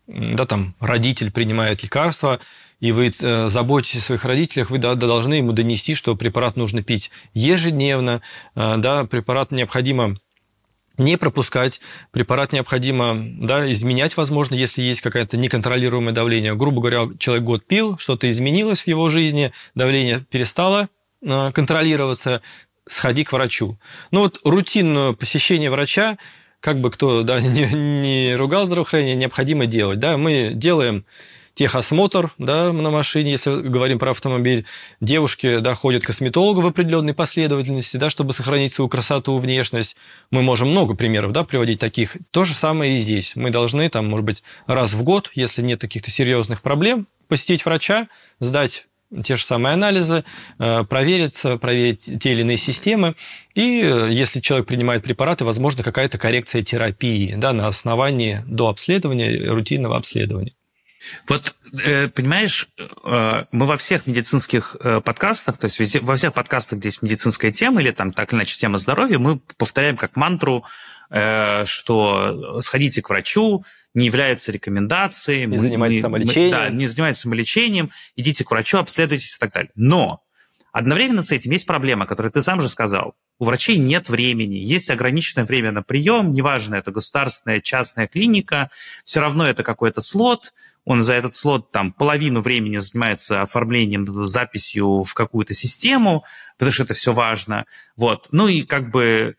да, там, родитель принимает лекарства, и вы заботитесь о своих родителях, вы должны ему донести, что препарат нужно пить ежедневно, да, препарат необходимо не пропускать, препарат необходимо, да, изменять, возможно, если есть какое-то неконтролируемое давление. Грубо говоря, человек год пил, что-то изменилось в его жизни, давление перестало контролироваться, сходи к врачу. Ну вот рутинное посещение врача, как бы кто, да, не ругал здравоохранение, необходимо делать. Да? Мы делаем техосмотр, да, на машине, если говорим про автомобиль. Девушки, да, ходят к косметологу в определенной последовательности, да, чтобы сохранить свою красоту, внешность. Мы можем много примеров, да, приводить таких. То же самое и здесь. Мы должны, там, может быть, раз в год, если нет каких-то серьезных проблем, посетить врача, сдать те же самые анализы, провериться, проверить те или иные системы. И если человек принимает препараты, возможно, какая-то коррекция терапии, да, на основании до обследования, рутинного обследования. Вот, понимаешь, мы во всех медицинских подкастах, то есть везде, во всех подкастах, где есть медицинская тема или там так или иначе тема здоровья, мы повторяем как мантру, что сходите к врачу, не является рекомендацией. Не занимайтесь самолечением. Да, не занимайтесь самолечением, идите к врачу, обследуйтесь и так далее. Но одновременно с этим есть проблема, которую ты сам же сказал. У врачей нет времени, есть ограниченное время на прием, неважно, это государственная, частная клиника, все равно это какой-то слот. Он за этот слот там половину времени занимается оформлением, записью в какую-то систему, потому что это все важно. Вот. Ну и как бы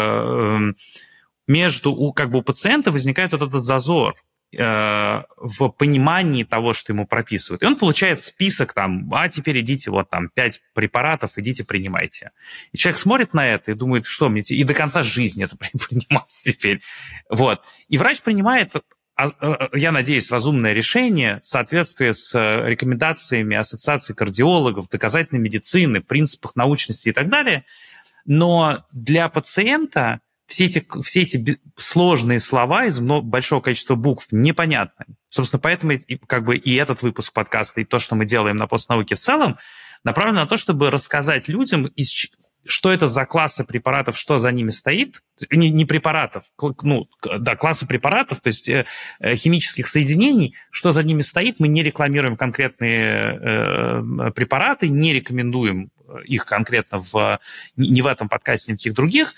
у пациента возникает вот этот зазор в понимании того, что ему прописывают. И он получает список там, теперь идите, вот там 5 препаратов, идите принимайте. И человек смотрит на это и думает, что мне и до конца жизни это принимать теперь. Вот. И врач принимает, я надеюсь, разумное решение в соответствии с рекомендациями Ассоциации кардиологов, доказательной медицины, принципах научности и так далее. Но для пациента все эти сложные слова из большого количества букв непонятны. Собственно, поэтому и этот выпуск подкаста, и то, что мы делаем на постнауке в целом, направлено на то, чтобы рассказать людям, что это за классы препаратов, что за ними стоит. Не препаратов, классы препаратов, то есть химических соединений, что за ними стоит. Мы не рекламируем конкретные препараты, не рекомендуем их конкретно ни в этом подкасте, ни в каких других,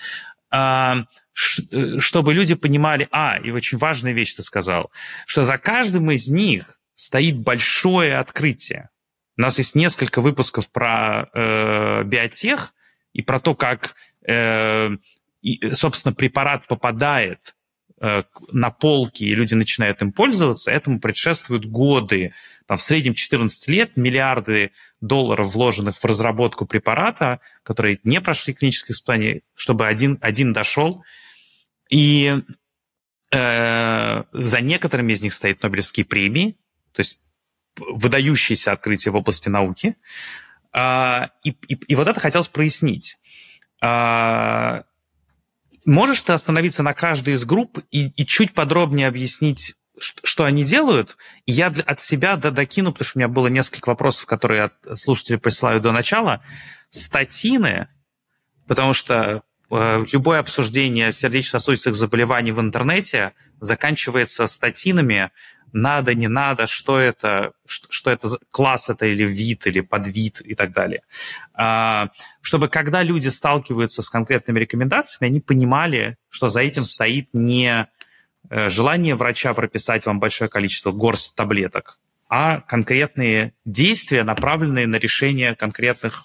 чтобы люди понимали, и очень важная вещь ты сказал, что за каждым из них стоит большое открытие. У нас есть несколько выпусков про биотех и про то, как, собственно, препарат попадает на полки, и люди начинают им пользоваться. Этому предшествуют годы, там, в среднем 14 лет, миллиарды долларов, вложенных в разработку препарата, которые не прошли клиническое испытание, чтобы один дошел. И за некоторыми из них стоят Нобелевские премии, то есть выдающиеся открытия в области науки. И вот это хотелось прояснить. Можешь ты остановиться на каждой из групп и чуть подробнее объяснить, что они делают? И я от себя докину, потому что у меня было несколько вопросов, которые слушатели присылают до начала. Статины, потому что любое обсуждение сердечно-сосудистых заболеваний в интернете заканчивается статинами. Надо, не надо, что это класс это или вид, или подвид и так далее. Чтобы когда люди сталкиваются с конкретными рекомендациями, они понимали, что за этим стоит не желание врача прописать вам большое количество горсть таблеток, а конкретные действия, направленные на решение конкретных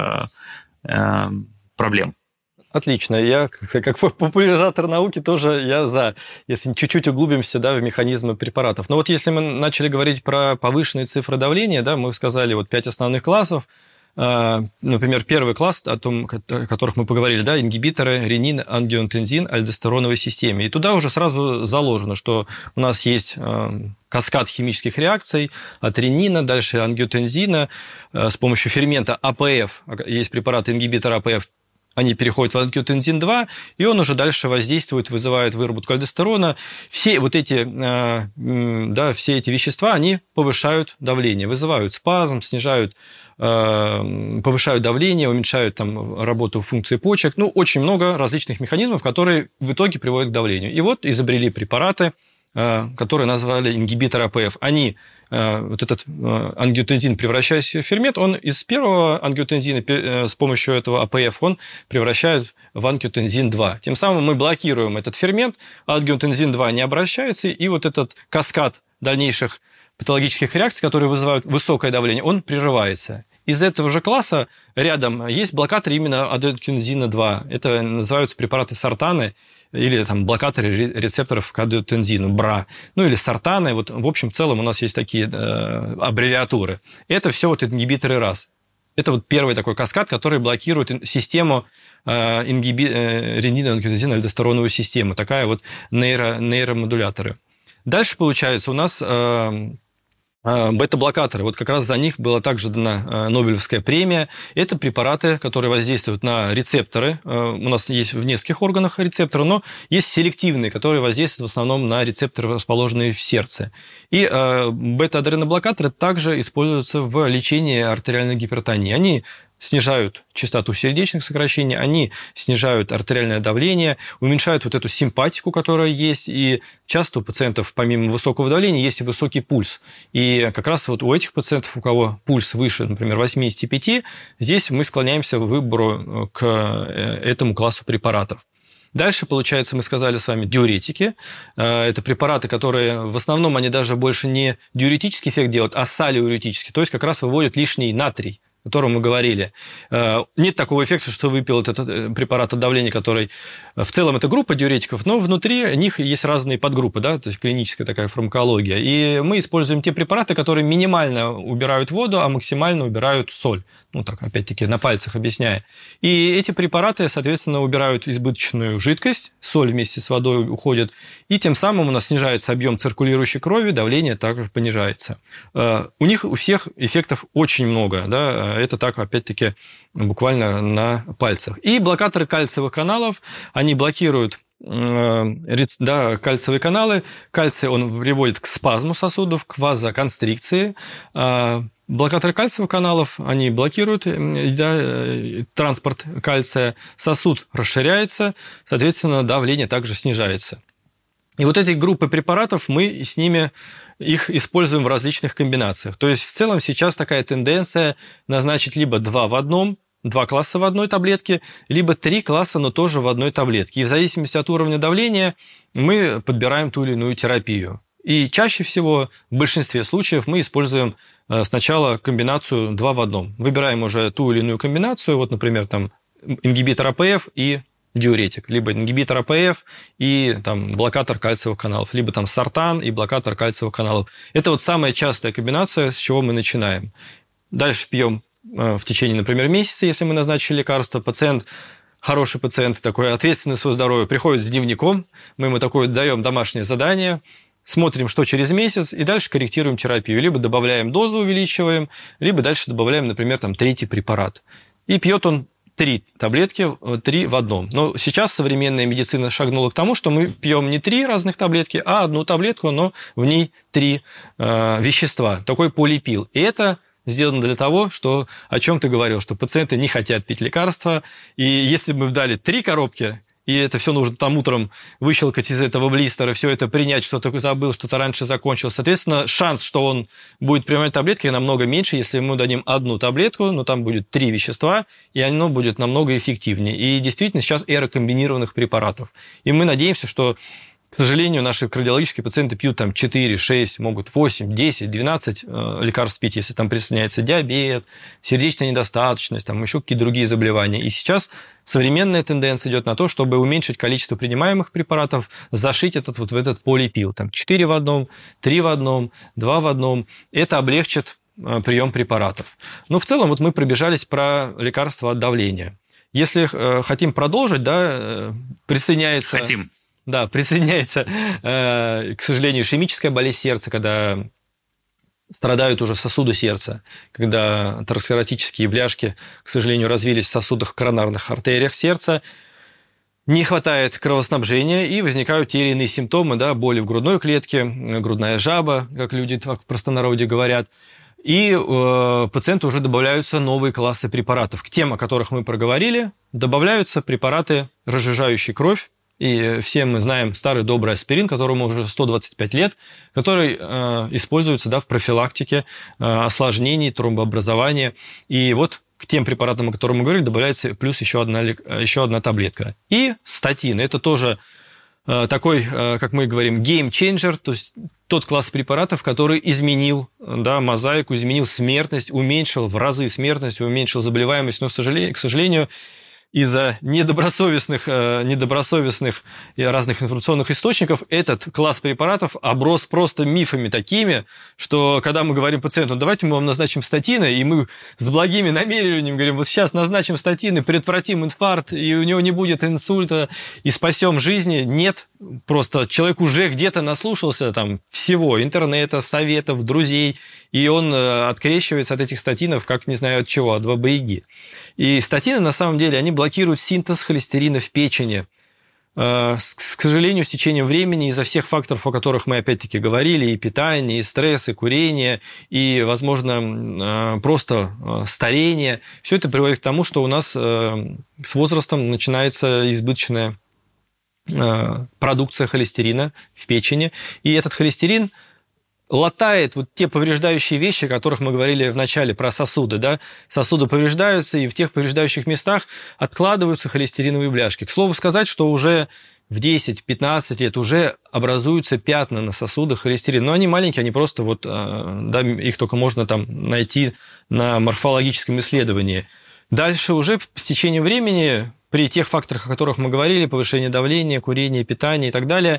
проблем. Отлично. Я, как популяризатор науки, тоже я за, если чуть-чуть углубимся, да, в механизмы препаратов. Но вот если мы начали говорить про повышенные цифры давления, да, мы сказали вот 5 основных классов. Например, первый класс, о которых мы поговорили, да, ингибиторы ренин, ангиотензин, альдостероновой системе. И туда уже сразу заложено, что у нас есть каскад химических реакций от ренина, дальше ангиотензина с помощью фермента АПФ. Есть препараты ингибитора АПФ, они переходят в ангиотензин-2, и он уже дальше воздействует, вызывает выработку альдостерона. Все вот эти, все эти вещества, они повышают давление, вызывают спазм, снижают, повышают давление, уменьшают там работу функции почек. Очень много различных механизмов, которые в итоге приводят к давлению. И вот изобрели препараты, которые назвали ингибитор АПФ. Они, вот этот ангиотензин, превращаясь в фермент, он из первого ангиотензина с помощью этого АПФ он превращает в ангиотензин-2. Тем самым мы блокируем этот фермент, ангиотензин-2 не обращается, и вот этот каскад дальнейших патологических реакций, которые вызывают высокое давление, он прерывается. Из этого же класса рядом есть блокаторы именно ангиотензина-2. Это называются препараты сортаны или там блокаторы рецепторов к ангиотензину, БРА, ну или сортаны. Вот, в общем, в целом у нас есть такие аббревиатуры. Это все вот ингибиторы РАС. Это вот первый такой каскад, который блокирует систему ренин-ангиотензин-альдостероновую систему. Такая вот нейромодуляторы. Дальше, получается, у нас бета-блокаторы. Вот как раз за них была также дана Нобелевская премия. Это препараты, которые воздействуют на рецепторы. У нас есть в нескольких органах рецепторы, но есть селективные, которые воздействуют в основном на рецепторы, расположенные в сердце. И бета-адреноблокаторы также используются в лечении артериальной гипертонии. Они снижают частоту сердечных сокращений, они снижают артериальное давление, уменьшают вот эту симпатику, которая есть, и часто у пациентов помимо высокого давления есть и высокий пульс. И как раз вот у этих пациентов, у кого пульс выше, например, 85, здесь мы склоняемся к выбору к этому классу препаратов. Дальше, получается, мы сказали с вами диуретики. Это препараты, которые в основном они даже больше не диуретический эффект делают, а салиуретический, то есть как раз выводят лишний натрий, о котором мы говорили. Нет такого эффекта, что выпил этот препарат от давления, который в целом это группа диуретиков, но внутри них есть разные подгруппы, да, то есть клиническая такая фармакология. И мы используем те препараты, которые минимально убирают воду, а максимально убирают соль. Ну, так, опять-таки, на пальцах объясняя. И эти препараты, соответственно, убирают избыточную жидкость, соль вместе с водой уходит, и тем самым у нас снижается объем циркулирующей крови, давление также понижается. У них у всех эффектов очень много, да, это так, опять-таки, буквально на пальцах. И блокаторы кальциевых каналов, они блокируют кальциевые каналы. Кальций, он приводит к спазму сосудов, к вазоконстрикции. Блокаторы кальциевых каналов, они блокируют транспорт кальция, сосуд расширяется, соответственно, давление также снижается. И вот эти группы препаратов, мы с ними их используем в различных комбинациях. То есть в целом сейчас такая тенденция назначить либо 2 класса в одной таблетке, либо 3 класса, но тоже в одной таблетке. И в зависимости от уровня давления мы подбираем ту или иную терапию. И чаще всего, в большинстве случаев, мы используем сначала комбинацию 2 в 1. Выбираем уже ту или иную комбинацию, вот, например, там, ингибитор АПФ и диуретик, либо ингибитор АПФ и там, блокатор кальциевых каналов, либо там сортан и блокатор кальциевых каналов. Это вот самая частая комбинация, с чего мы начинаем. Дальше пьем в течение, например, месяца, если мы назначили лекарство. Пациент, хороший пациент, такой ответственный за свое здоровье, приходит с дневником, мы ему такое даем домашнее задание, смотрим, что через месяц, и дальше корректируем терапию. Либо добавляем дозу, увеличиваем, либо дальше добавляем, например, там, 3-й препарат. И пьет он 3 таблетки, 3 в 1. Но сейчас современная медицина шагнула к тому, что мы пьем не 3 разных таблетки, а 1 таблетку, но в ней 3 вещества. Такой полипил. И это сделано для того, что, о чем ты говорил, что пациенты не хотят пить лекарства. И если бы мы дали 3 коробки, и это все нужно там утром выщелкать из этого блистера, все это принять, что-то забыл, что-то раньше закончилось. Соответственно, шанс, что он будет принимать таблетки, намного меньше, если мы дадим 1 таблетку, но там будет 3 вещества, и оно будет намного эффективнее. И действительно, сейчас эра комбинированных препаратов. И мы надеемся, что, к сожалению, наши кардиологические пациенты пьют там 4, 6, могут 8, 10, 12 лекарств пить, если там присоединяется диабет, сердечная недостаточность, там еще какие-то другие заболевания. И сейчас современная тенденция идет на то, чтобы уменьшить количество принимаемых препаратов, зашить этот вот в этот полипил. Там 4 в 1, 3 в 1, 2 в 1. Это облегчит прием препаратов. Но в целом вот мы пробежались про лекарства от давления. Если хотим продолжить, да, присоединяется... Хотим. Да, присоединяется, к сожалению, ишемическая болезнь сердца, когда страдают уже сосуды сердца, когда атеросклеротические бляшки, к сожалению, развились в сосудах, коронарных артериях сердца, не хватает кровоснабжения, и возникают те или иные симптомы, да, боли в грудной клетке, грудная жаба, как люди так в простонародье говорят. И пациенту уже добавляются новые классы препаратов. К тем, о которых мы проговорили, добавляются препараты, разжижающие кровь, И все мы знаем старый добрый аспирин, которому уже 125 лет, который используется, да, в профилактике осложнений, тромбообразования. И вот к тем препаратам, о которых мы говорили, добавляется плюс еще одна таблетка. И статины. Это тоже такой, как мы говорим, game changer, то есть тот класс препаратов, который изменил, да, мозаику, изменил смертность, уменьшил в разы смертность, уменьшил заболеваемость, но, к сожалению, из-за недобросовестных и разных информационных источников этот класс препаратов оброс просто мифами такими, что когда мы говорим пациенту, давайте мы вам назначим статины, и мы с благими намерениями говорим, вот сейчас назначим статины, предотвратим инфаркт, и у него не будет инсульта, и спасем жизни. Нет, просто человек уже где-то наслушался там всего, интернета, советов, друзей, и он открещивается от этих статинов, как не знаю от чего, от бабы-яги. И статины, на самом деле, они блокируют синтез холестерина в печени. К сожалению, с течением времени из-за всех факторов, о которых мы опять-таки говорили, и питание, и стресс, и курение, и, возможно, просто старение, все это приводит к тому, что у нас с возрастом начинается избыточная продукция холестерина в печени, и этот холестерин латает вот те повреждающие вещи, о которых мы говорили в начале про сосуды. Да? Сосуды повреждаются, и в тех повреждающих местах откладываются холестериновые бляшки. К слову сказать, что уже в 10-15 лет уже образуются пятна на сосудах холестерина. Но они маленькие, они просто вот, да, их только можно там найти на морфологическом исследовании. Дальше уже с течением времени, при тех факторах, о которых мы говорили, повышение давления, курение, питание и так далее,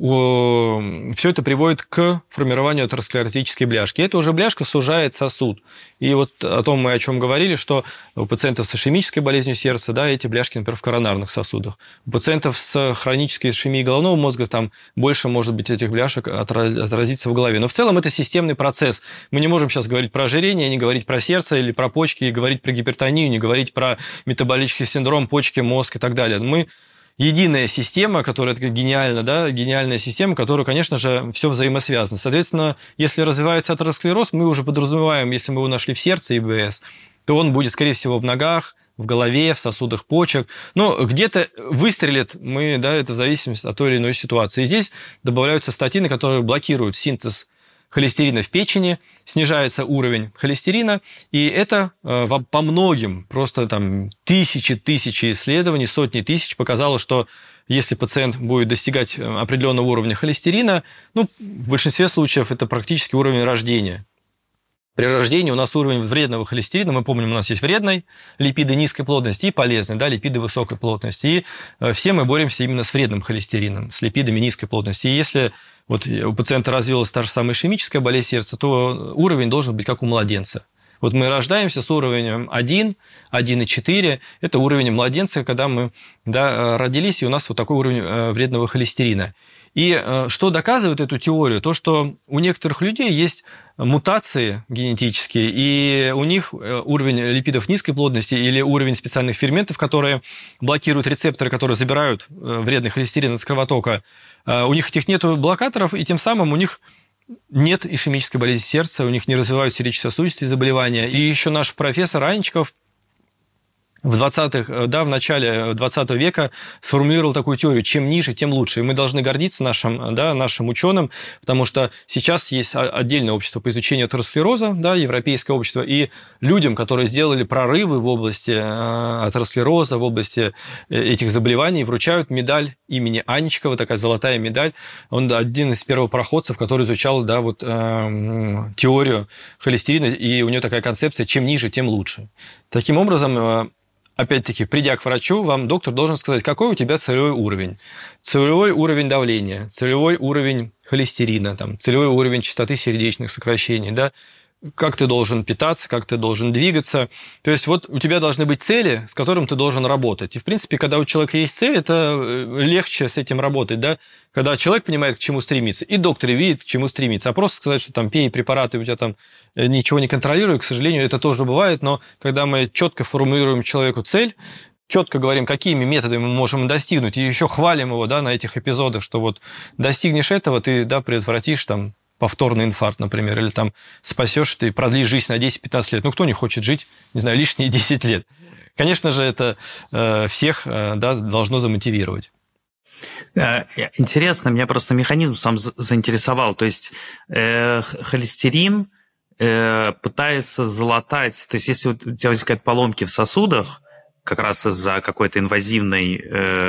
все это приводит к формированию атеросклеротической бляшки. Эта уже бляшка сужает сосуд. И вот о том мы о чем говорили, что у пациентов с ишемической болезнью сердца, да, эти бляшки, например, в коронарных сосудах. У пациентов с хронической ишемией головного мозга там больше, может быть, этих бляшек отразится в голове. Но в целом это системный процесс. Мы не можем сейчас говорить про ожирение, не говорить про сердце или про почки, не говорить про гипертонию, не говорить про метаболический синдром, почки, мозг и так далее. Мы единая система, которая гениальна, да, гениальная система, которая, конечно же, все взаимосвязано. Соответственно, если развивается атеросклероз, мы уже подразумеваем, если мы его нашли в сердце, ИБС, то он будет, скорее всего, в ногах, в голове, в сосудах почек. Но где-то выстрелит, да, это в зависимости от той или иной ситуации. И здесь добавляются статины, которые блокируют синтез холестерина в печени, снижается уровень холестерина, и это по многим, просто там тысячи исследований, сотни тысяч показало, что если пациент будет достигать определенного уровня холестерина, ну, в большинстве случаев это практически уровень рождения. При рождении у нас уровень вредного холестерина, мы помним, у нас есть вредный, липиды низкой плотности, и полезный, да, липиды высокой плотности. И все мы боремся именно с вредным холестерином, с липидами низкой плотности. И если вот у пациента развилась та же самая ишемическая болезнь сердца, то уровень должен быть как у младенца. Вот мы рождаемся с уровнем 1, 1,4. Это уровень младенца, когда мы, да, родились, и у нас вот такой уровень вредного холестерина. И что доказывает эту теорию? То, что у некоторых людей есть мутации генетические, и у них уровень липидов низкой плотности или уровень специальных ферментов, которые блокируют рецепторы, которые забирают вредный холестерин из кровотока, у них этих нет блокаторов, и тем самым у них нет ишемической болезни сердца, у них не развиваются сердечно-сосудистые заболевания. И еще наш профессор Аничков в начале 20 века сформулировал такую теорию: чем ниже, тем лучше. И мы должны гордиться нашим ученым, потому что сейчас есть отдельное общество по изучению атеросклероза, да, европейское общество, и людям, которые сделали прорывы в области атеросклероза, в области этих заболеваний, вручают медаль имени Аничкова, такая золотая медаль. Он один из первопроходцев, который изучал, да, вот, теорию холестерина, и у него такая концепция: чем ниже, тем лучше. Таким образом, опять-таки, придя к врачу, вам доктор должен сказать, какой у тебя целевой уровень. Целевой уровень давления, целевой уровень холестерина, там, целевой уровень частоты сердечных сокращений, да, как ты должен питаться, как ты должен двигаться. То есть вот у тебя должны быть цели, с которыми ты должен работать. И, в принципе, когда у человека есть цель, это легче с этим работать, да? Когда человек понимает, к чему стремиться, и доктор видит, к чему стремиться. А просто сказать, что там пей препараты, у тебя там ничего не контролирует, к сожалению, это тоже бывает. Но когда мы четко формулируем человеку цель, четко говорим, какими методами мы можем достигнуть, и еще хвалим его, да, на этих эпизодах, что вот достигнешь этого, ты, да, предотвратишь там повторный инфаркт, например, или там спасешь, ты продлишь жизнь на 10-15 лет. Ну, кто не хочет жить, не знаю, лишние 10 лет? Конечно же, это всех, да, должно замотивировать. Интересно, меня просто механизм сам заинтересовал. То есть холестерин пытается залатать... То есть если у тебя возникают поломки в сосудах, как раз из-за какой-то инвазивной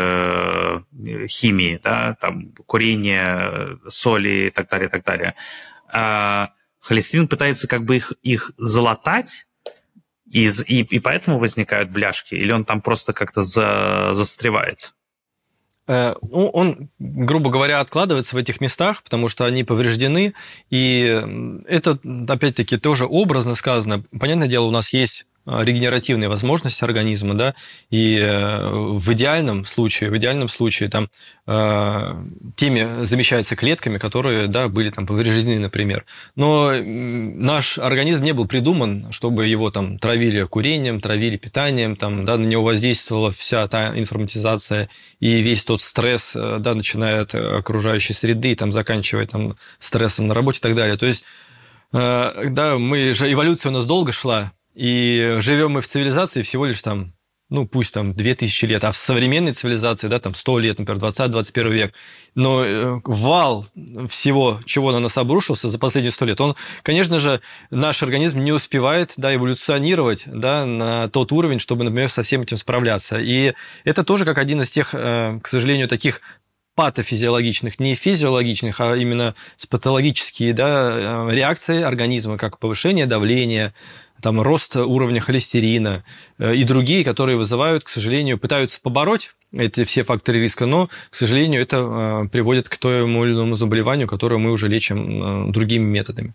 химии, да, там, курения, соли и так далее, и так далее, холестерин пытается как бы их залатать, и поэтому возникают бляшки, или он там просто как-то застревает? Он, грубо говоря, откладывается в этих местах, потому что они повреждены, и это, опять-таки, тоже образно сказано. Понятное дело, у нас есть регенеративные возможности организма, да, и в идеальном случае там теми замещаются клетками, которые, да, были там повреждены, например. Но наш организм не был придуман, чтобы его там травили курением, травили питанием, там, да, на него воздействовала вся та информатизация и весь тот стресс, да, начиная от окружающей среды, там, заканчивая там стрессом на работе и так далее. То есть, да, мы же, эволюция у нас долго шла, и живем мы в цивилизации всего лишь там, ну, пусть там 2000 лет, а в современной цивилизации, да, там 100 лет, например, 20-21 век. Но вал всего, чего на нас обрушился за последние 100 лет, он, конечно же, наш организм не успевает, да, эволюционировать, да, на тот уровень, чтобы, например, со всем этим справляться. И это тоже как один из тех, к сожалению, таких патофизиологичных, не физиологичных, а именно патологические, да, реакции организма, как повышение давления, там, рост уровня холестерина и другие, которые вызывают, к сожалению, пытаются побороть эти все факторы риска, но, к сожалению, это приводит к тому или иному заболеванию, которое мы уже лечим другими методами.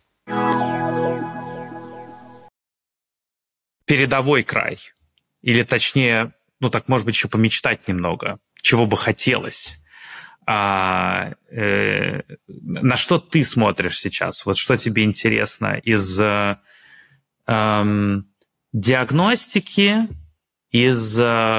Передовой край. Или точнее, ну так, может быть, еще помечтать немного, чего бы хотелось. На что ты смотришь сейчас? Вот что тебе интересно из диагностики, из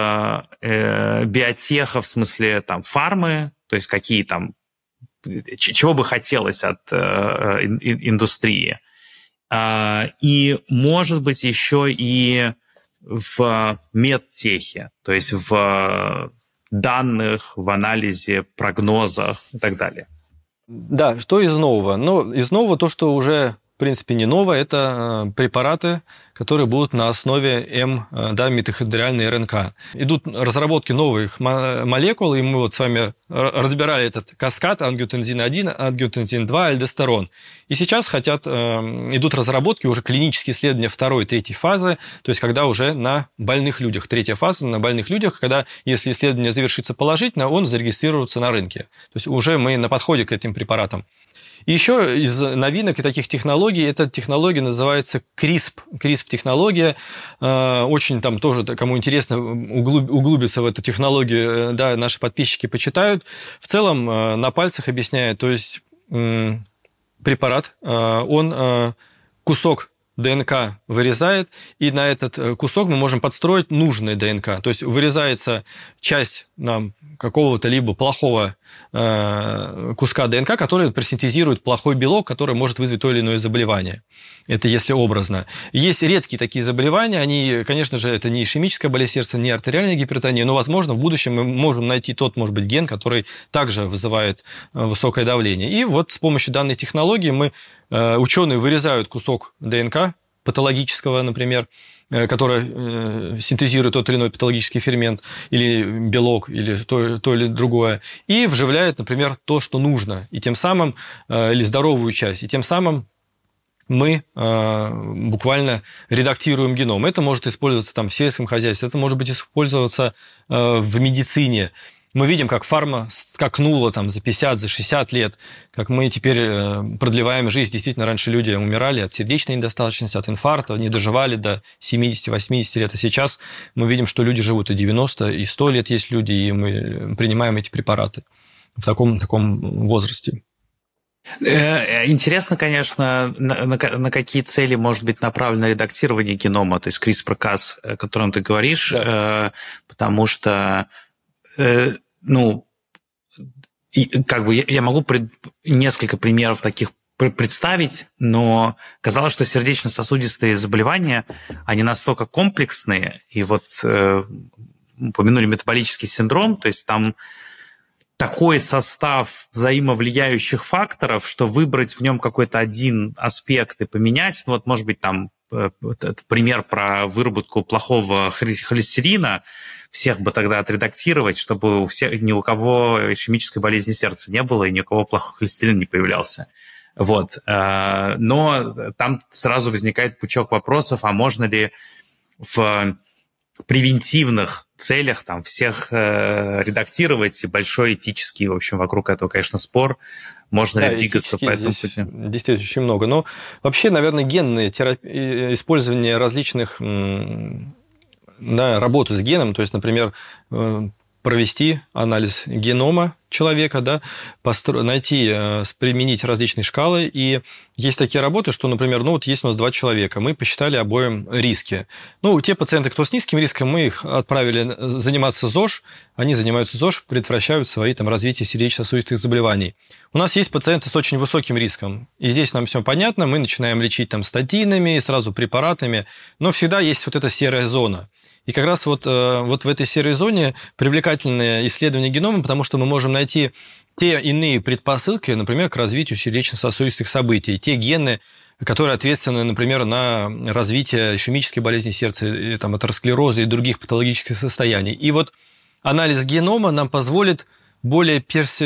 биотеха, в смысле там фармы, то есть какие там, чего бы хотелось от индустрии. И, может быть, еще и в медтехе, то есть в данных, в анализе, прогнозах и так далее. Да, что из нового? Ну, из нового то, что уже, в принципе, не новое, это препараты, которые будут на основе да, митохондриальной РНК. Идут разработки новых молекул, и мы вот с вами разбирали этот каскад ангиотензин-1, ангиотензин-2, альдостерон. И сейчас идут разработки, уже клинические исследования второй и третьей фазы, то есть когда уже на больных людях. Третья фаза на больных людях, когда, если исследование завершится положительно, он зарегистрируется на рынке. То есть уже мы на подходе к этим препаратам. И еще из новинок и таких технологий, эта технология называется CRISP. CRISP-технология. Очень там тоже, кому интересно углубиться в эту технологию, да, наши подписчики почитают. В целом на пальцах объясняю. То есть препарат, он кусок ДНК вырезает, и на этот кусок мы можем подстроить нужный ДНК. То есть вырезается часть какого-то либо плохого куска ДНК, который просинтезирует плохой белок, который может вызвать то или иное заболевание. Это если образно. Есть редкие такие заболевания, они, конечно же, это не ишемическая болезнь сердца, не артериальная гипертония, но, возможно, в будущем мы можем найти тот, может быть, ген, который также вызывает высокое давление. И вот с помощью данной технологии ученые вырезают кусок ДНК патологического, например, который синтезирует тот или иной патологический фермент или белок, или то или другое, и вживляет, например, то, что нужно, и тем самым, или здоровую часть, и тем самым мы буквально редактируем геном. Это может использоваться там в сельском хозяйстве, это может быть использоваться в медицине. Мы видим, как фарма скакнула там за 50, за 60 лет, как мы теперь продлеваем жизнь. Действительно, раньше люди умирали от сердечной недостаточности, от инфаркта, не доживали до 70-80 лет. А сейчас мы видим, что люди живут и 90, и 100 лет есть люди, и мы принимаем эти препараты в таком возрасте. Интересно, конечно, на какие цели может быть направлено редактирование генома, то есть CRISPR-Cas, о котором ты говоришь, да. Потому что как бы я могу несколько примеров таких представить, но казалось, что сердечно-сосудистые заболевания, они настолько комплексные, и вот упомянули метаболический синдром, то есть там такой состав взаимовлияющих факторов, что выбрать в нем какой-то один аспект и поменять, ну вот, может быть, там это пример про выработку плохого холестерина, всех бы тогда отредактировать, чтобы ни у кого ишемической болезни сердца не было и ни у кого плохой холестерин не появлялся. Вот. Но там сразу возникает пучок вопросов, а можно ли в превентивных целях там всех редактировать, и большой этический, в общем, вокруг этого, конечно, спор. Можно ли двигаться по этому пути? Действительно, очень много. Но вообще, наверное, генные терапии, использование различных, работу с геном, то есть, например, провести анализ генома человека, да, применить различные шкалы. И есть такие работы, что, например, есть у нас 2 человека, мы посчитали обоим риски. Те пациенты, кто с низким риском, мы их отправили заниматься ЗОЖ, они занимаются ЗОЖ, предотвращают свои развитие сердечно-сосудистых заболеваний. У нас есть пациенты с очень высоким риском, и здесь нам все понятно, мы начинаем лечить статинами, сразу препаратами, но всегда есть эта серая зона. И как раз вот в этой серой зоне привлекательное исследование генома, потому что мы можем найти те иные предпосылки, например, к развитию сердечно-сосудистых событий, те гены, которые ответственны, например, на развитие ишемической болезни сердца, атеросклероза и других патологических состояний. И анализ генома нам позволит более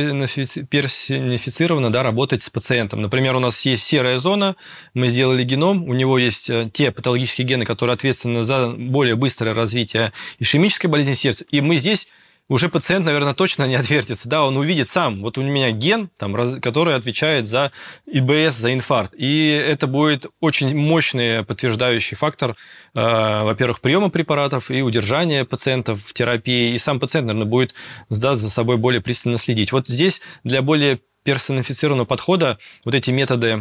персонифицированно работать с пациентом. Например, у нас есть серая зона, мы сделали геном, у него есть те патологические гены, которые ответственны за более быстрое развитие ишемической болезни сердца, и мы здесь уже пациент, наверное, точно не отвертится. Да, он увидит сам, у меня ген, который отвечает за ИБС, за инфаркт. И это будет очень мощный подтверждающий фактор, во-первых, приема препаратов и удержания пациентов в терапии. И сам пациент, наверное, будет за собой более пристально следить. Здесь для более персонифицированного подхода эти методы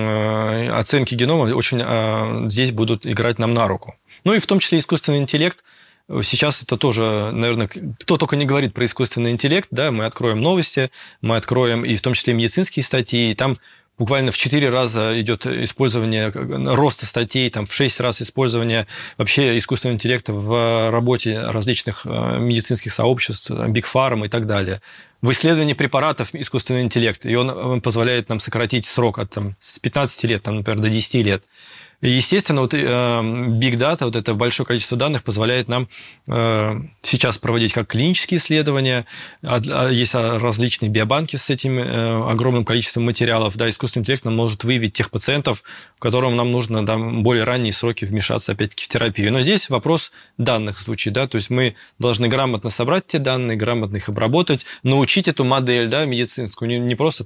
оценки генома очень здесь будут играть нам на руку. И в том числе искусственный интеллект. Сейчас это тоже, наверное, кто только не говорит про искусственный интеллект, да, мы откроем новости, мы откроем и в том числе медицинские статьи, и там буквально в 4 раза идет использование роста статей, в 6 раз использование вообще искусственного интеллекта в работе различных медицинских сообществ, Big Pharma и так далее. В исследовании препаратов искусственный интеллект, и он позволяет нам сократить срок с 15 лет, например, до 10 лет. Естественно, Big Data, это большое количество данных позволяет нам сейчас проводить как клинические исследования, есть различные биобанки с этим огромным количеством материалов. Да, искусственный интеллект нам может выявить тех пациентов, которым нам нужно более ранние сроки вмешаться, опять-таки, в терапию. Но здесь вопрос данных звучит, да, то есть мы должны грамотно собрать те данные, грамотно их обработать, научить эту модель, да, медицинскую, не просто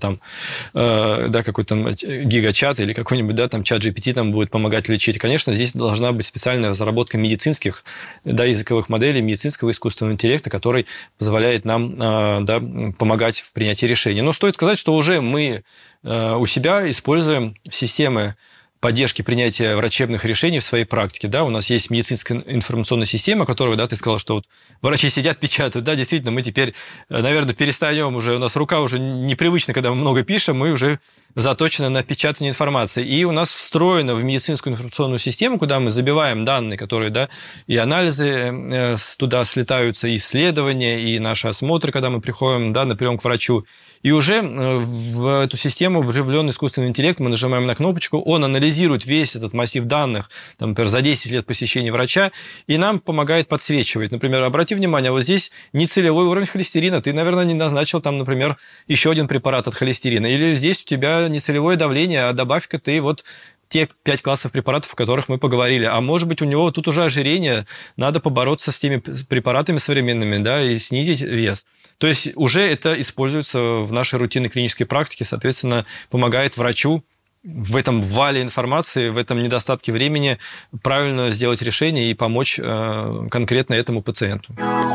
какой-то гигачат или какой-нибудь, чат GPT будет помогать лечить. Конечно, здесь должна быть специальная разработка медицинских, языковых моделей, медицинского искусственного интеллекта, который позволяет нам помогать в принятии решений. Но стоит сказать, что уже мы у себя используем системы поддержки принятия врачебных решений в своей практике. Да, у нас есть медицинская информационная система, которую, ты сказал, что врачи сидят, печатают. Да, действительно, мы теперь, наверное, перестанем уже, у нас рука уже непривычна, когда мы много пишем, мы уже заточены на печатание информации. И у нас встроено в медицинскую информационную систему, куда мы забиваем данные, которые, и анализы туда слетаются, и исследования, и наши осмотры, когда мы приходим, на прием к врачу. И уже в эту систему вживлен искусственный интеллект, мы нажимаем на кнопочку, он анализирует весь этот массив данных, например, за 10 лет посещения врача, и нам помогает подсвечивать. Например, обрати внимание, здесь нецелевой уровень холестерина, ты, наверное, не назначил например, еще один препарат от холестерина, или здесь у тебя нецелевое давление, а добавь-ка ты те 5 классов препаратов, о которых мы поговорили. А может быть, у него тут уже ожирение, надо побороться с теми препаратами современными, и снизить вес. То есть уже это используется в нашей рутинной клинической практике, соответственно, помогает врачу в этом вале информации, в этом недостатке времени правильно сделать решение и помочь конкретно этому пациенту.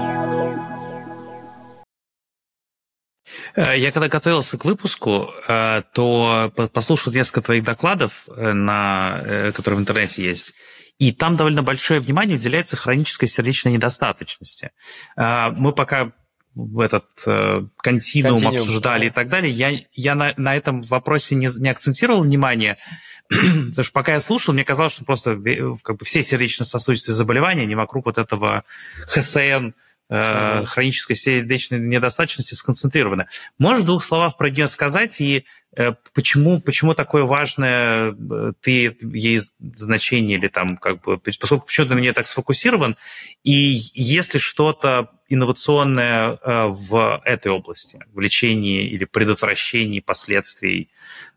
Я когда готовился к выпуску, то послушал несколько твоих докладов, которые в интернете есть, и там довольно большое внимание уделяется хронической сердечной недостаточности. Мы пока этот континуум обсуждали и так далее, я на этом вопросе не акцентировал внимание, потому что пока я слушал, мне казалось, что просто все сердечно-сосудистые заболевания, они вокруг этого ХСН, хронической сердечной недостаточности сконцентрированы. Можешь в 2 словах про нее сказать и почему такое важное ты ей значение или там как бы, поскольку почему ты на ней так сфокусирован, и есть ли что-то инновационное в этой области, в лечении или предотвращении последствий?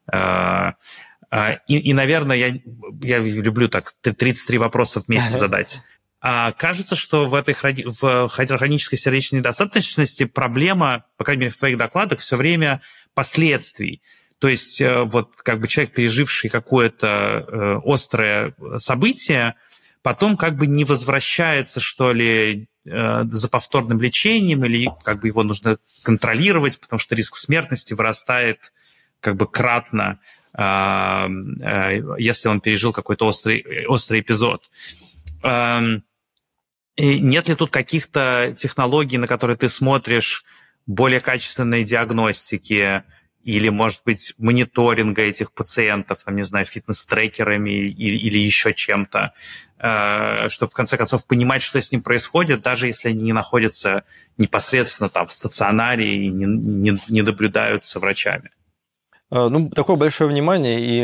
И наверное, я люблю так 33 вопроса вместе задать. Кажется, что в хронической сердечной недостаточности проблема, по крайней мере, в твоих докладах, все время последствий. То есть вот как бы человек, переживший какое-то острое событие, потом как бы не возвращается, что ли, за повторным лечением, или как бы его нужно контролировать, потому что риск смертности вырастает как бы кратно, если он пережил какой-то острый эпизод. И нет ли тут каких-то технологий, на которые ты смотришь, более качественной диагностики или, может быть, мониторинга этих пациентов, там, не знаю, фитнес-трекерами или еще чем-то, чтобы, в конце концов, понимать, что с ним происходит, даже если они не находятся непосредственно там в стационаре и не наблюдаются врачами? Ну, такое большое внимание и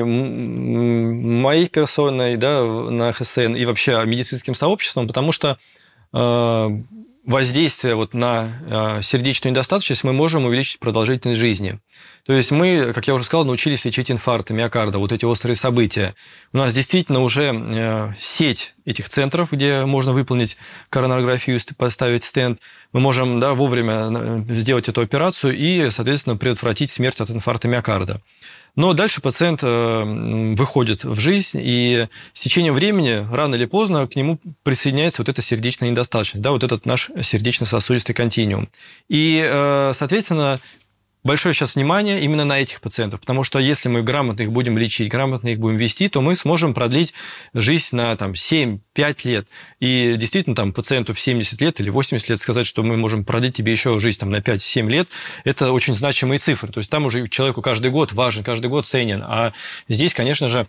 моей персоной, да, на ХСН, и вообще медицинским сообществом, потому что воздействие вот на сердечную недостаточность мы можем увеличить продолжительность жизни. То есть мы, как я уже сказал, научились лечить инфаркты миокарда, вот эти острые события. У нас действительно уже сеть этих центров, где можно выполнить коронарографию, поставить стенд. Мы можем, да, вовремя сделать эту операцию и, соответственно, предотвратить смерть от инфаркта миокарда. Но дальше пациент выходит в жизнь, и с течением времени, рано или поздно, к нему присоединяется вот эта сердечная недостаточность, да, вот этот наш сердечно-сосудистый континуум. И, соответственно, большое сейчас внимание именно на этих пациентов, потому что если мы грамотно их будем лечить, грамотно их будем вести, то мы сможем продлить жизнь на там, 7-5 лет. И действительно, там, пациенту в 70 лет или 80 лет сказать, что мы можем продлить тебе еще жизнь там, на 5-7 лет, это очень значимые цифры. То есть там уже человеку каждый год важен, каждый год ценен. А здесь, конечно же,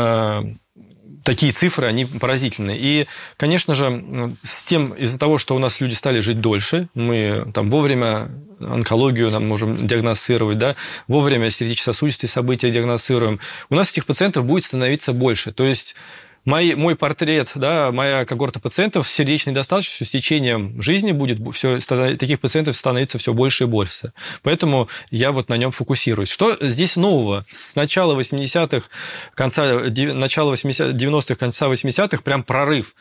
такие цифры, они поразительные. И, конечно же, из-за того, что у нас люди стали жить дольше, мы там вовремя онкологию нам можем диагностировать, да, вовремя сердечно-сосудистые события диагностируем, у нас этих пациентов будет становиться больше. То есть мой портрет, да, моя когорта пациентов с сердечной недостаточностью с течением жизни будет таких пациентов становиться все больше и больше. Поэтому я вот на нем фокусируюсь. Что здесь нового? С начала 80-х, начала 90-х, конца 80-х прям прорыв.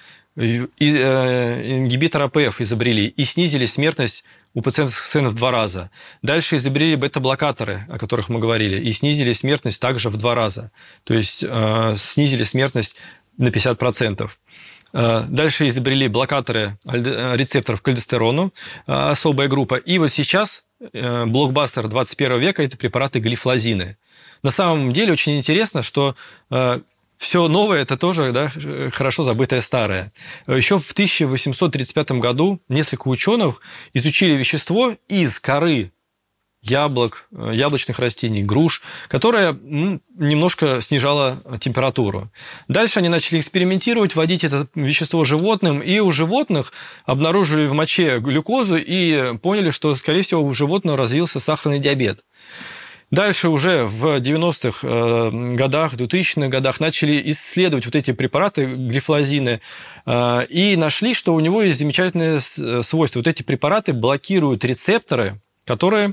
Ингибитор АПФ изобрели и снизили смертность у пациентов с ХСН в 2 раза. Дальше изобрели бета-блокаторы, о которых мы говорили, и снизили смертность также в 2 раза. То есть снизили смертность на 50%. Дальше изобрели блокаторы рецепторов к альдостерону, особая группа. И вот сейчас блокбастер 21 века – это препараты глифлозины. На самом деле очень интересно, что все новое – это тоже, да, хорошо забытое старое. Еще в 1835 году несколько ученых изучили вещество из коры яблок, яблочных растений, груш, которое немножко снижало температуру. Дальше они начали экспериментировать, вводить это вещество животным, и у животных обнаружили в моче глюкозу и поняли, что, скорее всего, у животного развился сахарный диабет. Дальше уже в 90-х годах, 2000-х годах начали исследовать вот эти препараты, глифлозины, и нашли, что у него есть замечательное свойство. Вот эти препараты блокируют рецепторы, которые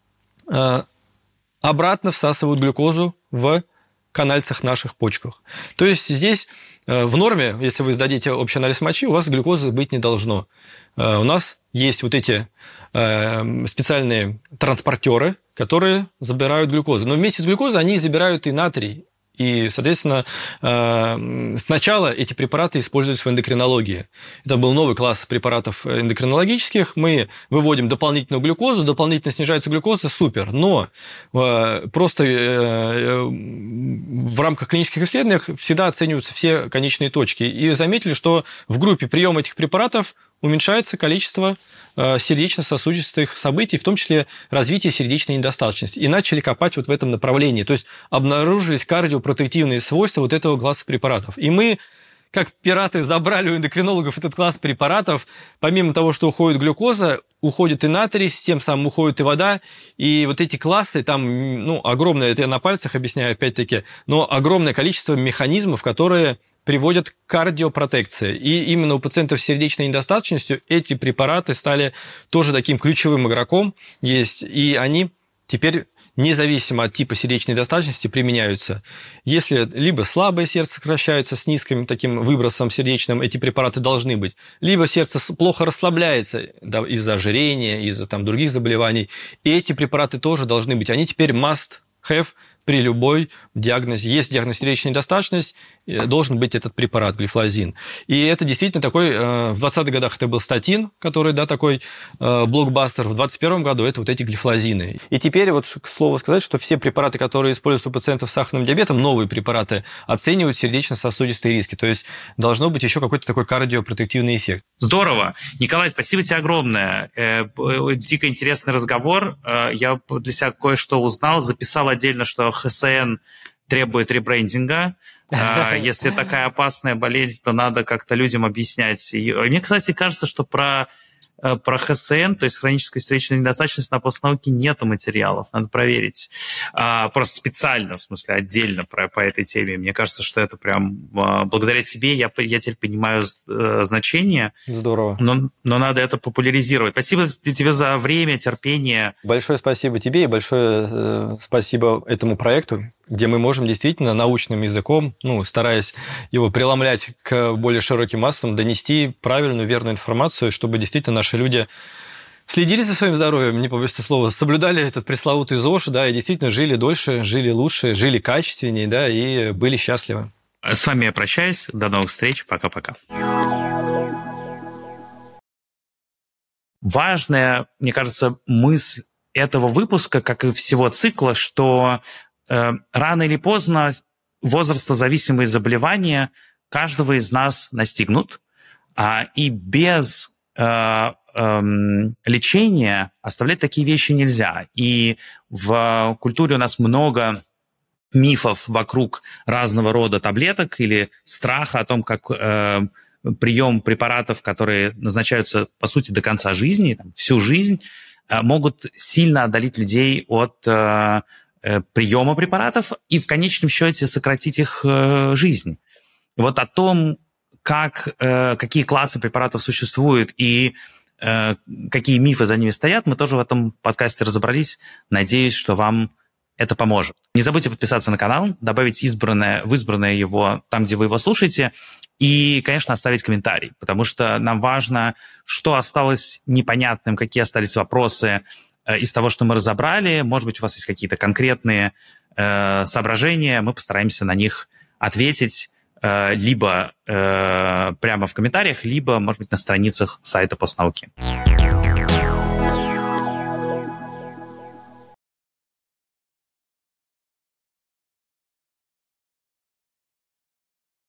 обратно всасывают глюкозу в канальцах наших почках. То есть здесь в норме, если вы сдадите общий анализ мочи, у вас глюкозы быть не должно. У нас есть вот эти специальные транспортеры, которые забирают глюкозу. Но вместе с глюкозой они забирают и натрий. И, соответственно, сначала эти препараты используются в эндокринологии. Это был новый класс препаратов эндокринологических. Мы выводим дополнительную глюкозу, дополнительно снижается глюкоза, супер. Но просто в рамках клинических исследований всегда оцениваются все конечные точки. И заметили, что в группе приема этих препаратов уменьшается количество сердечно-сосудистых событий, в том числе развитие сердечной недостаточности. И начали копать вот в этом направлении. То есть обнаружились кардиопротективные свойства вот этого класса препаратов. И мы как пираты забрали у эндокринологов этот класс препаратов. Помимо того, что уходит глюкоза, уходит и натрий, тем самым уходит и вода. И вот эти классы, там, огромное, это я на пальцах объясняю опять-таки, но огромное количество механизмов, которые приводят к кардиопротекции. И именно у пациентов с сердечной недостаточностью эти препараты стали тоже таким ключевым игроком. И они теперь независимо от типа сердечной недостаточности применяются. Если либо слабое сердце сокращается с низким таким выбросом сердечным, эти препараты должны быть, либо сердце плохо расслабляется из-за ожирения, из-за других заболеваний, и эти препараты тоже должны быть. Они теперь must have при любой диагнозе. Есть диагноз сердечной недостаточности, должен быть этот препарат, глифлозин. И это действительно такой, в 20-х годах это был статин, который, такой блокбастер. В 2021 году это вот эти глифлозины. И теперь, к слову сказать, что все препараты, которые используются у пациентов с сахарным диабетом, новые препараты, оценивают сердечно-сосудистые риски. То есть должно быть еще какой-то такой кардиопротективный эффект. Здорово. Николай, спасибо тебе огромное. Дико интересный разговор. Я для себя кое-что узнал, записал отдельно, что ХСН требует ребрендинга. Если такая опасная болезнь, то надо как-то людям объяснять. И мне, кстати, кажется, что про ХСН, то есть хроническая сердечная недостаточность, на постнауке нету материалов, надо проверить. Просто специально, в смысле, отдельно по этой теме. Мне кажется, что это прям благодаря тебе я теперь понимаю значение. Здорово. Но надо это популяризировать. Спасибо тебе за время, терпение. Большое спасибо тебе и большое спасибо этому проекту, где мы можем действительно научным языком, стараясь его преломлять к более широким массам, донести правильную, верную информацию, чтобы действительно наши люди следили за своим здоровьем, не побоюсь слова, соблюдали этот пресловутый ЗОЖ, и действительно жили дольше, жили лучше, жили качественнее, и были счастливы. С вами я прощаюсь. До новых встреч. Пока-пока. Важная, мне кажется, мысль этого выпуска, как и всего цикла, что рано или поздно возрастозависимые заболевания каждого из нас настигнут, и без лечения оставлять такие вещи нельзя. И в культуре у нас много мифов вокруг разного рода таблеток или страха о том, как прием препаратов, которые назначаются, по сути, до конца жизни, всю жизнь, могут сильно отдалить людей от приема препаратов и в конечном счете сократить их жизнь. Вот о том, какие классы препаратов существуют и какие мифы за ними стоят, мы тоже в этом подкасте разобрались. Надеюсь, что вам это поможет. Не забудьте подписаться на канал, добавить в избранное его там, где вы его слушаете, и, конечно, оставить комментарий, потому что нам важно, что осталось непонятным, какие остались вопросы из того, что мы разобрали. Может быть, у вас есть какие-то конкретные соображения, мы постараемся на них ответить либо прямо в комментариях, либо, может быть, на страницах сайта Постнауки.